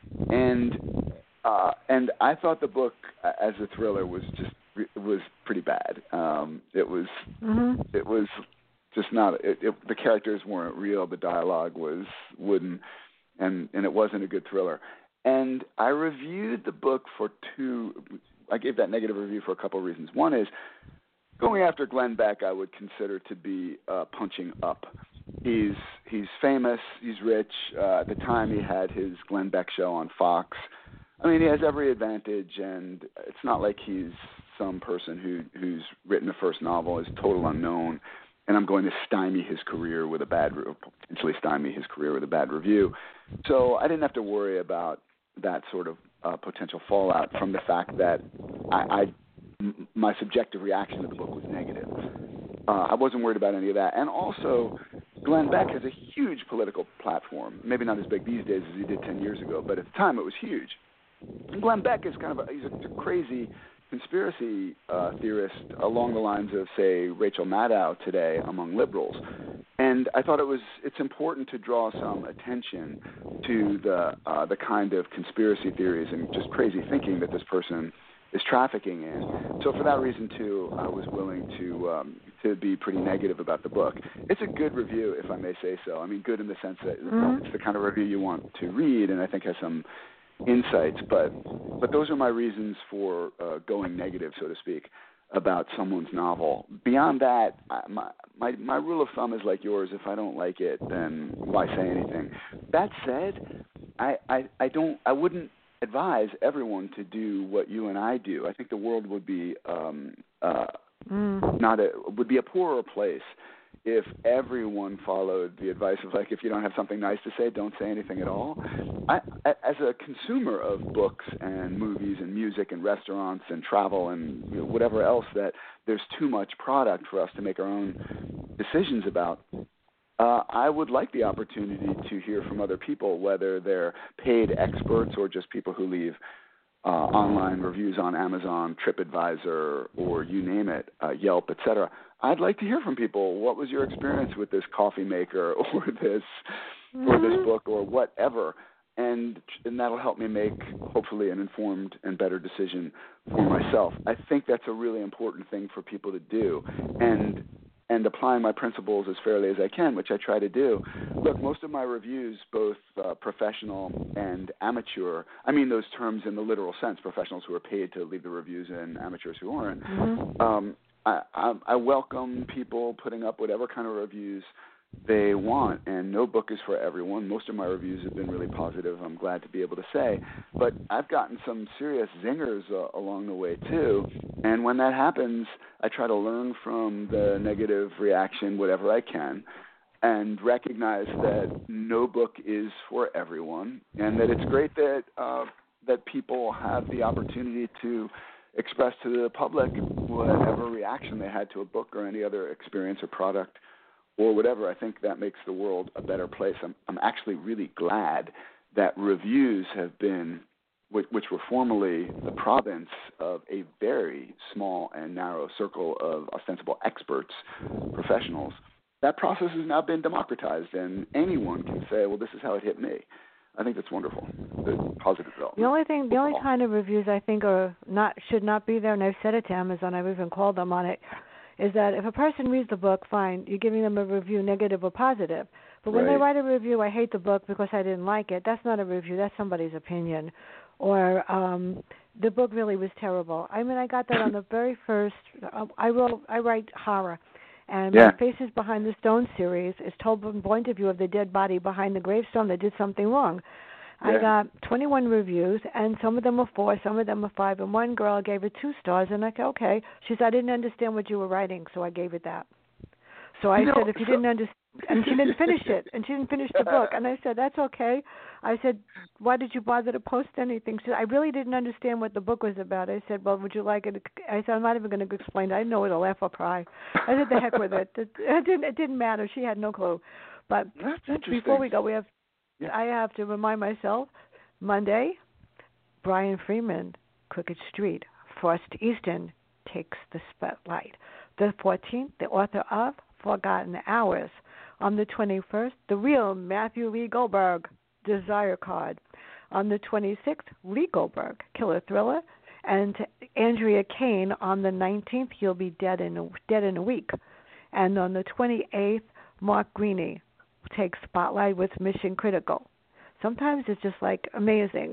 And uh, and I thought the book uh, as a thriller was just was pretty bad. Um, it was mm-hmm. it was just not. It, it, the characters weren't real. The dialogue was wooden, and and it wasn't a good thriller. And I reviewed the book for two. I gave that negative review for a couple of reasons. One is going after Glenn Beck, I would consider to be uh, punching up. He's he's famous. He's rich. Uh, at the time, he had his Glenn Beck show on Fox. I mean, he has every advantage, and it's not like he's some person who who's written a first novel, is total unknown, and I'm going to stymie his career with a bad, potentially stymie his career with a bad review. So I didn't have to worry about that sort of uh, potential fallout from the fact that I, I m- my subjective reaction to the book was negative. Uh, I wasn't worried about any of that. And also, Glenn Beck has a huge political platform, maybe not as big these days as he did ten years ago, but at the time it was huge. And Glenn Beck is kind of a, he's a crazy conspiracy uh, theorist along the lines of, say, Rachel Maddow today among liberals. And I thought it was it's important to draw some attention to the uh, the kind of conspiracy theories and just crazy thinking that this person is trafficking in. So for that reason, too, I was willing to um, to be pretty negative about the book. It's a good review, if I may say so. I mean, good in the sense that mm-hmm. it's the kind of review you want to read, and I think has some insights. But but those are my reasons for uh, going negative, so to speak, about someone's novel. Beyond that, I, my, my my rule of thumb is like yours. If I don't like it, then why say anything? That said, I, I, I don't I wouldn't advise everyone to do what you and I do. I think the world would be um, uh, mm. not a would be a poorer place if everyone followed the advice of, like, if you don't have something nice to say, don't say anything at all. I, as a consumer of books and movies and music and restaurants and travel and, you know, whatever else that there's too much product for us to make our own decisions about, uh, I would like the opportunity to hear from other people, whether they're paid experts or just people who leave uh, online reviews on Amazon, TripAdvisor, or you name it, uh, Yelp, et cetera. I'd like to hear from people. What was your experience with this coffee maker or this mm-hmm. or this book or whatever? And and that'll help me make, hopefully, an informed and better decision for myself. I think that's a really important thing for people to do. And and applying my principles as fairly as I can, which I try to do. Look, most of my reviews, both uh, professional and amateur, I mean those terms in the literal sense, professionals who are paid to leave the reviews and amateurs who aren't, mm-hmm. um, I, I, I welcome people putting up whatever kind of reviews they want, and no book is for everyone. Most of my reviews have been really positive, I'm glad to be able to say, but I've gotten some serious zingers uh, along the way too, and when that happens, I try to learn from the negative reaction whatever I can, and recognize that no book is for everyone, and that it's great that uh, that people have the opportunity to express to the public whatever reaction they had to a book or any other experience or product or whatever. I think that makes the world a better place. I'm, I'm actually really glad that reviews have been, which, which were formerly the province of a very small and narrow circle of ostensible experts, professionals. That process has now been democratized, and anyone can say, well, this is how it hit me. I think that's wonderful. The positive development. The only thing, the only kind of reviews I think are not should not be there, and I've said it to Amazon, I've even called them on it, is that if a person reads the book, fine, you're giving them a review, negative or positive. But when right. they write a review, I hate the book because I didn't like it, that's not a review, that's somebody's opinion. Or um, the book really was terrible. I mean, I got that on the very first, uh, I wrote, I write horror. And yeah. my Faces Behind the Stone series is told from the point of view of the dead body behind the gravestone that did something wrong. Yeah. I got twenty-one reviews, and some of them were four, some of them were five, and one girl gave it two stars, and I said, okay. She said, I didn't understand what you were writing, so I gave it that. So I you said, know, if you so... didn't understand, and she didn't finish it, and she didn't finish the book, and I said, that's okay. I said, why did you bother to post anything? She said, I really didn't understand what the book was about. I said, well, would you like it? I said, I'm not even going to explain it. I didn't know whether to laugh or cry. I said, the heck with it. It, it, didn't, it didn't matter. She had no clue. But before we go, we have, yeah. I have to remind myself, Monday, Brian Freeman, Crooked Street, Frost Easton takes the spotlight. The fourteenth, the author of Forgotten Hours. On the twenty-first, the real Matthew Lee Goldberg, Desire Card. On the twenty-sixth, Lee Goldberg, Killer Thriller. And Andrea Kane on the nineteenth, You'll Be Dead in a, dead in a Week. And on the twenty-eighth, Mark Greaney takes Spotlight with Mission Critical. Sometimes it's just like amazing.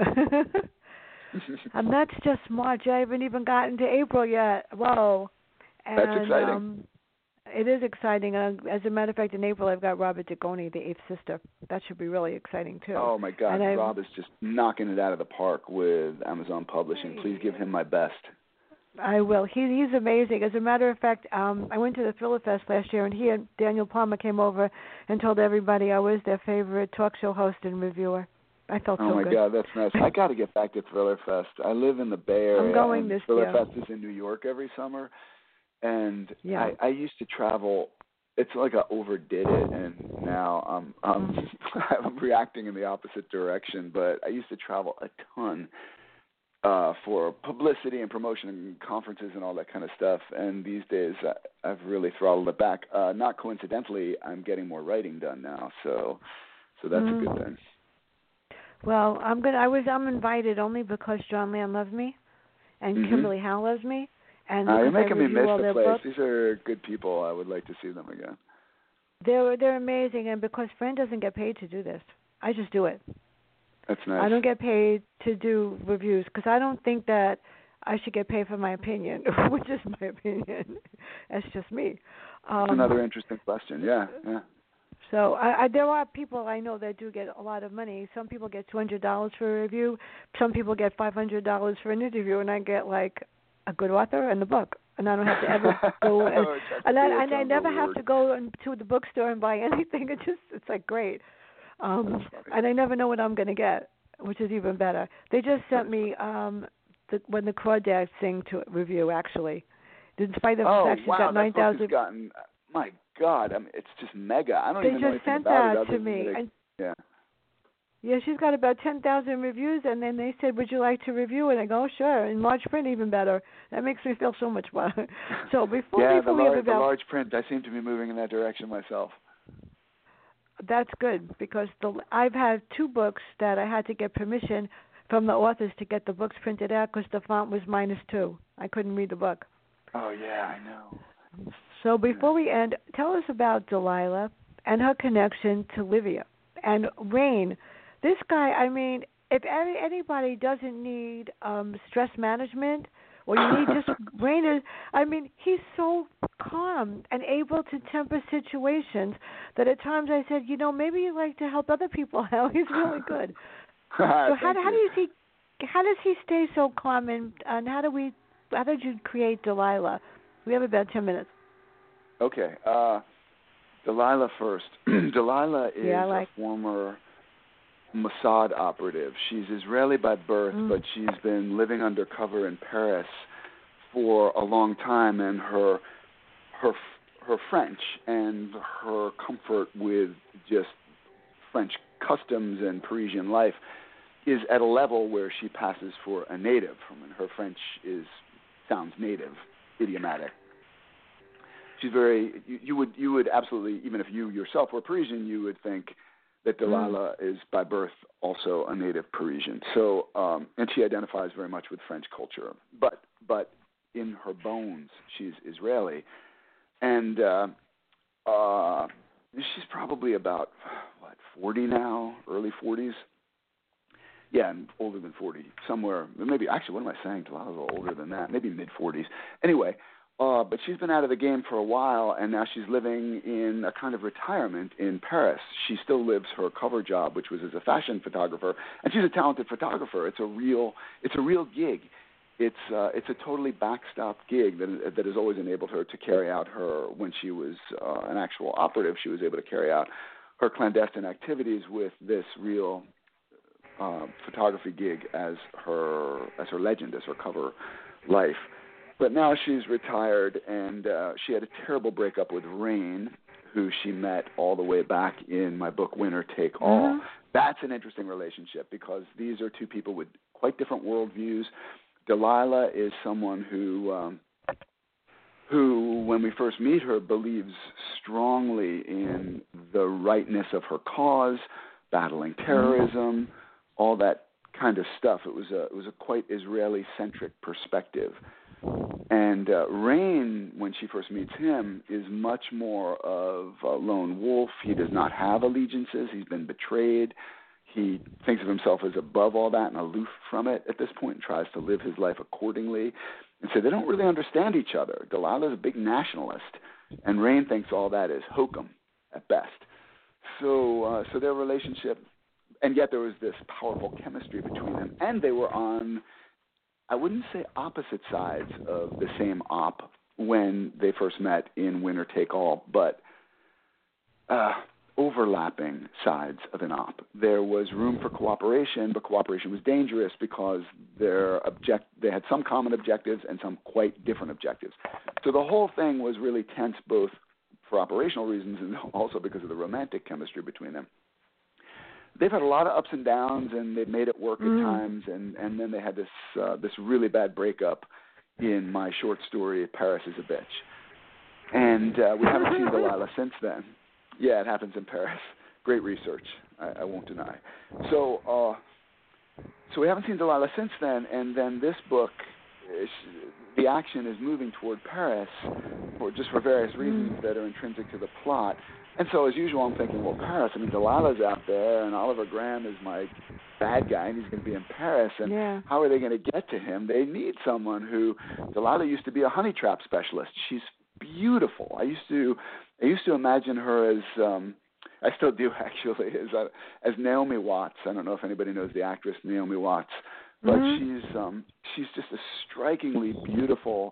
And that's just March. I haven't even gotten to April yet. Whoa. And, that's exciting. Um, it is exciting. Uh, as a matter of fact, in April, I've got Robert Degoni, The Eighth Sister. That should be really exciting, too. Oh, my God. And Rob is just knocking it out of the park with Amazon Publishing. Please give him my best. I will. He, he's amazing. As a matter of fact, um, I went to the Thriller Fest last year, and he and Daniel Palmer came over and told everybody I was their favorite talk show host and reviewer. I felt oh so my good. God, that's nice. I got to get back to Thriller Fest. I live in the Bay Area. I'm going and this Thriller year. Fest is in New York every summer, and yeah. I, I used to travel. It's like I overdid it, and now I'm um, I'm reacting in the opposite direction. But I used to travel a ton uh, for publicity and promotion and conferences and all that kind of stuff. And these days, I, I've really throttled it back. Uh, not coincidentally, I'm getting more writing done now, so so that's mm. a good thing. Well, I'm gonna. I was. I'm invited only because John Land loves me, and mm-hmm. Kimberly Howe loves me, and uh, you're making me miss the place. Books. These are good people. I would like to see them again. They're they're amazing, and because Fran doesn't get paid to do this, I just do it. That's nice. I don't get paid to do reviews because I don't think that I should get paid for my opinion, which is my opinion. That's just me. Um, That's another interesting question. Yeah, yeah. So I, I, there are people I know that do get a lot of money. Some people get two hundred dollars for a review. Some people get five hundred dollars for an interview, and I get like a good author and the book, and I don't have to ever go and Oh, and I, that's and I the never have word. to go into the bookstore and buy anything. It just it's like great, um, and I never know what I'm going to get, which is even better. They just sent me um, the, when the Crawdads Sing to review actually. Despite the Oh, fact she's wow, got nine that book has thousand. gotten, my God, I mean, it's just mega. I don't They even know just anything sent about that it. to other me, than they, and yeah. yeah, she's got about ten thousand reviews, and then they said, "Would you like to review it?" I go, oh, "Sure." And large print, even better. That makes me feel so much better. So before yeah, before the, we lar- have the about large print, I seem to be moving in that direction myself. that's good because the I've had two books that I had to get permission from the authors to get the books printed out because the font was minus two. I couldn't read the book. Oh, yeah, I know. So before we end, tell us about Delilah and her connection to Livia and Rain. This guy, I mean, if any, anybody doesn't need um, stress management or you need just Rain is, I mean, he's so calm and able to temper situations that at times I said, you know, maybe you'd like to help other people out. He's really good. So how, how does he how does he stay so calm and, and how do we how did you create Delilah? We have about ten minutes. Okay. Uh, Delilah first. Delilah is Yeah, I like. a former Mossad operative. She's Israeli by birth, Mm. but she's been living undercover in Paris for a long time, and her her her French and her comfort with just French customs and Parisian life is at a level where she passes for a native. I mean, her French is sounds native, idiomatic. She's very. You, you would you would absolutely, even if you yourself were Parisian, you would think that Delilah mm. is by birth also a native Parisian. So, um, and she identifies very much with French culture, but but in her bones, she's Israeli, and uh, uh, she's probably about what forty now, early forties. Yeah, I'm older than forty, somewhere. Maybe actually, what am I saying? Delilah's a little older than that, maybe mid forties. Anyway. Uh, but she's been out of the game for a while, and now she's living in a kind of retirement in Paris. She still lives her cover job, which was as a fashion photographer, and she's a talented photographer. It's a real, it's a real gig. It's uh, it's a totally backstop gig that that has always enabled her to carry out her when she was uh, an actual operative. She was able to carry out her clandestine activities with this real uh, photography gig as her as her legend, as her cover life. But now she's retired, and uh, she had a terrible breakup with Rain, who she met all the way back in my book, Winner Take All. Mm-hmm. That's an interesting relationship because these are two people with quite different worldviews. Delilah is someone who, um, who, when we first meet her, believes strongly in the rightness of her cause, battling terrorism, mm-hmm. all that kind of stuff. It was a, it was a quite Israeli-centric perspective. And uh, Rain, when she first meets him, is much more of a lone wolf. He does not have allegiances. He's been betrayed. He thinks of himself as above all that and aloof from it at this point and tries to live his life accordingly. And so they don't really understand each other. Delilah's a big nationalist, and Rain thinks all that is hokum at best. So, uh, so their relationship, and yet there was this powerful chemistry between them, and they were on, I wouldn't say opposite sides of the same op when they first met in Winner Take All, but uh, overlapping sides of an op. There was room for cooperation, but cooperation was dangerous because their object they had some common objectives and some quite different objectives. So the whole thing was really tense, both for operational reasons and also because of the romantic chemistry between them. They've had a lot of ups and downs, and they've made it work mm. at times, and, and then they had this uh, this really bad breakup in my short story, Paris is a Bitch. And uh, we haven't seen Delilah since then. Yeah, it happens in Paris. Great research, I, I won't deny. So uh, so we haven't seen Delilah since then, and then this book, is, the action is moving toward Paris, for, just for various reasons mm. that are intrinsic to the plot. And so, as usual, I'm thinking, well, Paris, I mean, Delilah's out there, and Oliver Graham is my bad guy, and he's going to be in Paris, and yeah. how are they going to get to him? They need someone who, Delilah used to be a honey trap specialist. She's beautiful. I used to, I used to imagine her as, um, I still do actually, as uh, as Naomi Watts. I don't know if anybody knows the actress Naomi Watts, but mm-hmm. she's um, she's just a strikingly beautiful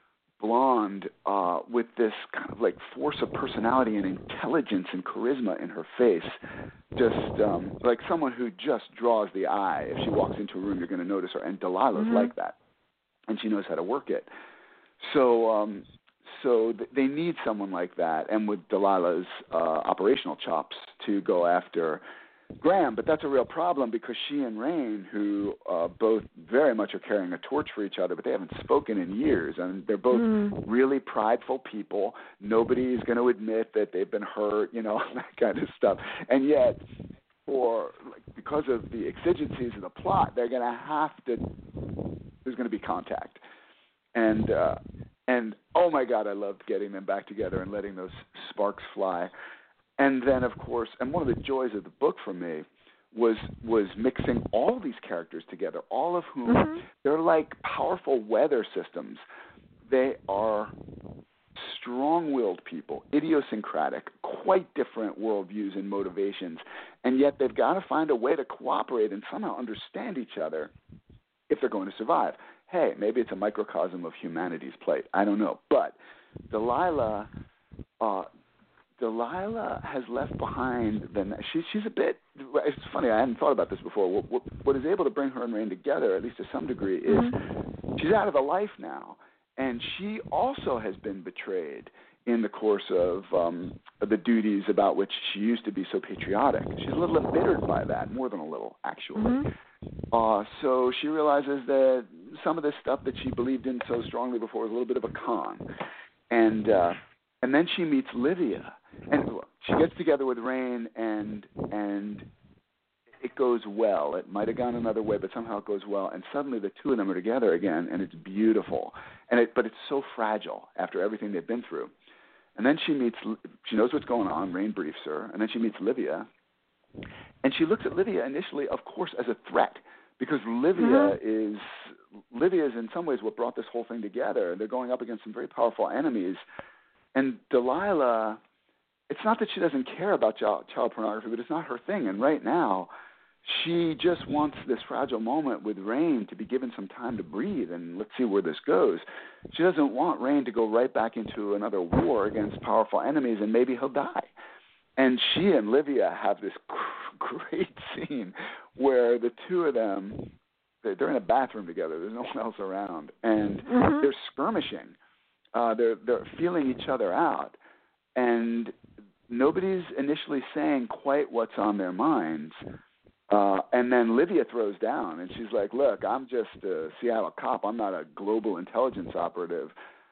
blonde uh, with this kind of like force of personality and intelligence and charisma in her face. Just um, like someone who just draws the eye. If she walks into a room, you're going to notice her. And Delilah's mm-hmm. like that, and she knows how to work it. So, um, so th- they need someone like that, and with Delilah's uh, operational chops to go after Graham. But that's a real problem because she and Rain, who uh, both very much are carrying a torch for each other, but they haven't spoken in years, and they're both mm. really prideful people. Nobody is going to admit that they've been hurt, you know, that kind of stuff. And yet, for like, because of the exigencies of the plot, they're going to have to. There's going to be contact. And uh, and oh my God, I loved getting them back together and letting those sparks fly. And then, of course, and one of the joys of the book for me was was mixing all these characters together, all of whom mm-hmm. they're like powerful weather systems. They are strong-willed people, idiosyncratic, quite different worldviews and motivations, and yet they've got to find a way to cooperate and somehow understand each other if they're going to survive. Hey, maybe it's a microcosm of humanity's plight. I don't know. But Delilah, uh, Delilah has left behind the. She, she's a bit. It's funny. I hadn't thought about this before. What, what, what is able to bring her and Rain together, at least to some degree, is mm-hmm. she's out of the life now, and she also has been betrayed in the course of um, the duties about which she used to be so patriotic. She's a little embittered by that, more than a little, actually. Mm-hmm. Uh, so she realizes that some of this stuff that she believed in so strongly before was a little bit of a con. And uh, and then she meets Livia. And she gets together with Rain, and and it goes well. It might have gone another way, but somehow it goes well. And suddenly the two of them are together again, and it's beautiful. And it, but it's so fragile after everything they've been through. And then she meets, she knows what's going on. Rain briefs her. And then she meets Livia. And she looks at Livia initially, of course, as a threat, because Livia mm-hmm. is Livia is in some ways what brought this whole thing together. They're going up against some very powerful enemies. And Delilah, it's not that she doesn't care about child, child pornography, but it's not her thing. And right now, she just wants this fragile moment with Rain to be given some time to breathe, and let's see where this goes. She doesn't want Rain to go right back into another war against powerful enemies, and maybe he'll die. And she and Livia have this great scene where the two of them, they're in a bathroom together. There's no one else around. And mm-hmm. they're skirmishing. Uh, they're, they're feeling each other out. And nobody's initially saying quite what's on their minds. Uh, and then Livia throws down, and she's like, look, I'm just a Seattle cop. I'm not a global intelligence operative.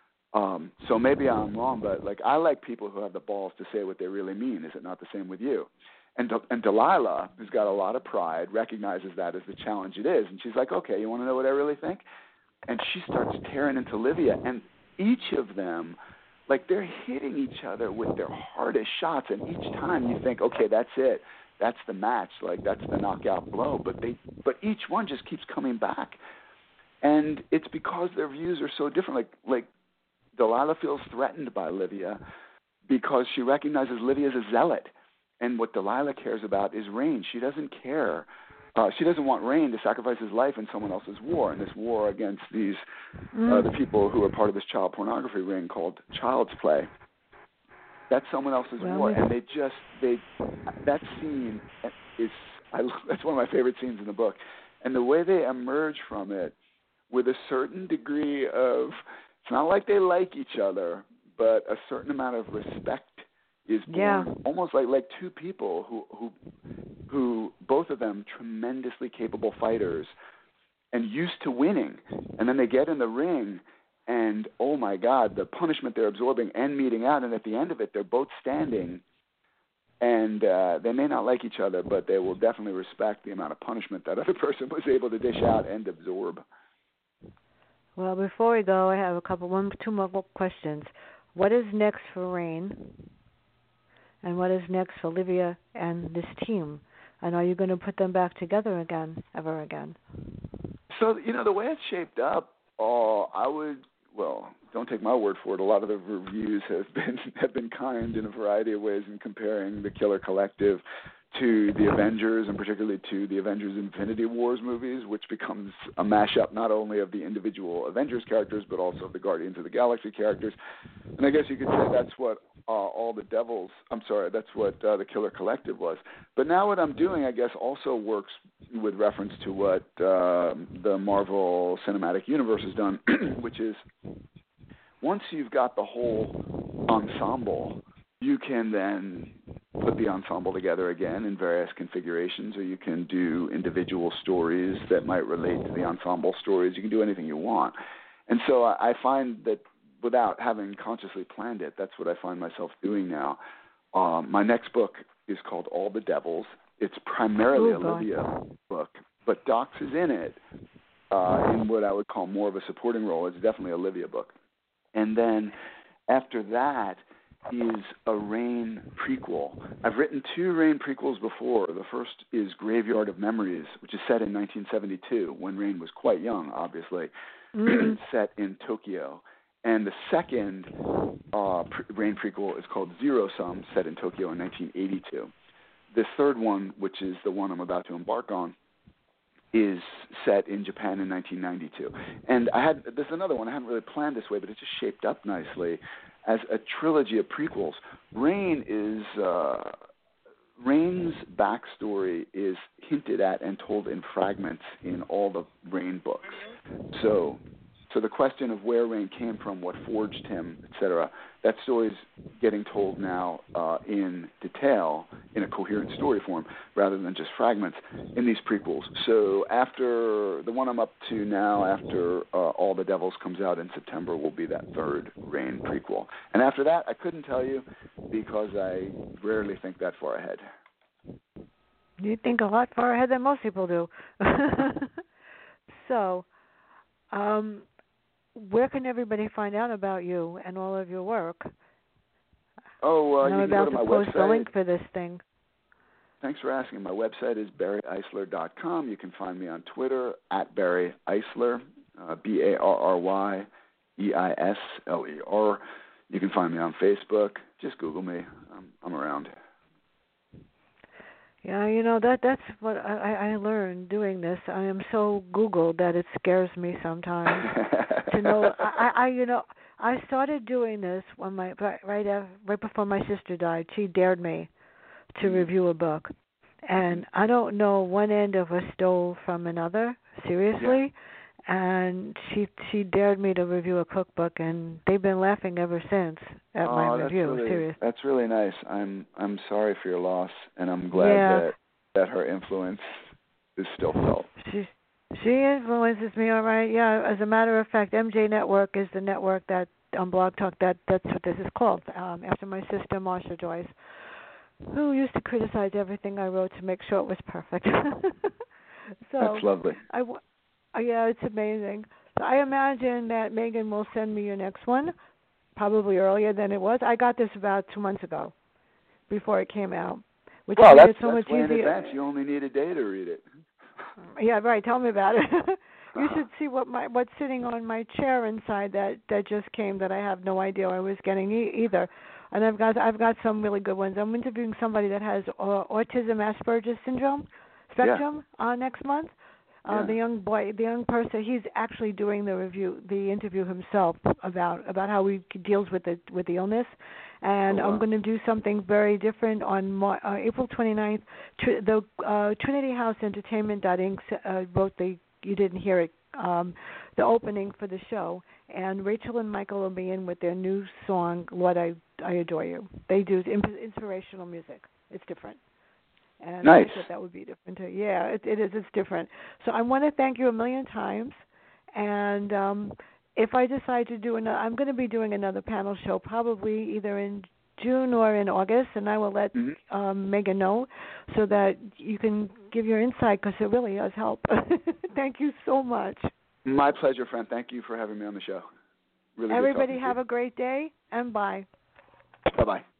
Um, so maybe I'm wrong, but like I like people who have the balls to say what they really mean. Is it not the same with you? And De- and Delilah, who's got a lot of pride, recognizes that as the challenge it is, and she's like, okay, you want to know what I really think? And she starts tearing into Livia, and each of them, like they're hitting each other with their hardest shots, and each time you think, okay, that's it, that's the match, like that's the knockout blow. But they, but each one just keeps coming back, and it's because their views are so different. Like like. Delilah feels threatened by Livia because she recognizes Livia as a zealot. And what Delilah cares about is Rain. She doesn't care. Uh, she doesn't want Rain to sacrifice his life in someone else's war, in this war against these mm. uh, the people who are part of this child pornography ring called Child's Play. That's someone else's well, war. And they just, they that scene is, I, that's one of my favorite scenes in the book. And the way they emerge from it with a certain degree of, it's not like they like each other, but a certain amount of respect is born, yeah. almost like, like two people who, who, who both of them tremendously capable fighters and used to winning. And then they get in the ring, and oh my God, the punishment they're absorbing and meeting out, and at the end of it, they're both standing, and uh, they may not like each other, but they will definitely respect the amount of punishment that other person was able to dish out and absorb. Well, before we go, I have a couple, one, two more questions. What is next for Rain? And what is next for Livia and this team? And are you going to put them back together again, ever again? So, you know, the way it's shaped up, uh, I would, well, don't take my word for it. A lot of the reviews have been have been kind in a variety of ways in comparing the Killer Collective to the Avengers, and particularly to the Avengers Infinity Wars movies, which becomes a mashup not only of the individual Avengers characters, but also of the Guardians of the Galaxy characters. And I guess you could say that's what uh, All the Devils, I'm sorry, that's what uh, the Killer Collective was. But now what I'm doing, I guess, also works with reference to what uh, the Marvel Cinematic Universe has done, which is once you've got the whole ensemble, you can then put the ensemble together again in various configurations, or you can do individual stories that might relate to the ensemble stories. You can do anything you want. And so I find that without having consciously planned it, that's what I find myself doing now. Um, my next book is called All the Devils. It's primarily oh, Olivia book, but Docs is in it uh, in what I would call more of a supporting role. It's definitely a Olivia book. And then after that is a Rain prequel. I've written two Rain prequels before. The first is Graveyard of Memories, which is set in nineteen seventy-two, when Rain was quite young, obviously, mm. set in Tokyo. And the second uh, pre- Rain prequel is called Zero Sum, set in Tokyo in nineteen eighty-two. This third one, which is the one I'm about to embark on, is set in Japan in nineteen ninety-two. And I had there's another one. I hadn't really planned this way, but it just shaped up nicely as a trilogy of prequels. Rain is uh, Rain's backstory is hinted at and told in fragments in all the Rain books. So, so the question of where Rain came from, what forged him, et cetera, that story is getting told now uh, in detail, in a coherent story form, rather than just fragments in these prequels. So after the one I'm up to now, after uh, All the Devils comes out in September, will be that third Rain prequel. And after that, I couldn't tell you because I rarely think that far ahead. You think a lot far ahead than most people do. So, um, where can everybody find out about you and all of your work? Oh, uh, and I'm you can about go to, to my post website. a link for this thing. Thanks for asking. My website is barry eisler dot com. You can find me on Twitter at Barry Eisler, uh, B A R R Y E I S L E R. You can find me on Facebook. Just Google me. I'm, I'm around. Yeah, you know, that that's what I, I learned doing this. I am so Googled that it scares me sometimes. to know, I, I, you know, I started doing this when my right after, right before my sister died. She dared me to review a book, and I don't know one end of a stove from another. Seriously. Yeah. And she she dared me to review a cookbook, and they've been laughing ever since at oh, my that's review. Really, Serious. That's really nice. I'm I'm sorry for your loss, and I'm glad yeah. that that her influence is still felt. She she influences me, all right. Yeah. As a matter of fact, M J Network is the network that on Blog Talk that that's what this is called. Um, after my sister Marsha Joyce, who used to criticize everything I wrote to make sure it was perfect. So that's lovely. I. Oh, yeah, it's amazing. So I imagine that Megan will send me your next one, probably earlier than it was. I got this about two months ago, before it came out. Which well, made that's, it so that's much way easier. in advance. You only need a day to read it. Yeah, right. Tell me about it. You should see what my what's sitting on my chair inside that, that just came that I have no idea I was getting e- either. And I've got I've got some really good ones. I'm interviewing somebody that has uh, autism Asperger's syndrome spectrum yeah. uh, next month. Uh, yeah. The young boy, the young person, he's actually doing the review, the interview himself about about how he deals with the with the illness, and oh, wow. I'm going to do something very different on Mar- uh, April twenty-ninth. Tr- the uh, Trinity House Entertainment dot inc uh, wrote the you didn't hear it um, the opening for the show, and Rachel and Michael will be in with their new song "Lord I I Adore You." They do inspirational music. It's different. And nice. I thought that would be different too. Yeah, it, it is. It's different. So I want to thank you a million times. And um, if I decide to do another, I'm going to be doing another panel show probably either in June or in August, and I will let mm-hmm. um, Megan know so that you can give your insight because it really does help. Thank you so much. My pleasure, friend. Thank you for having me on the show. Really Everybody good have you. a great day, and bye. Bye-bye.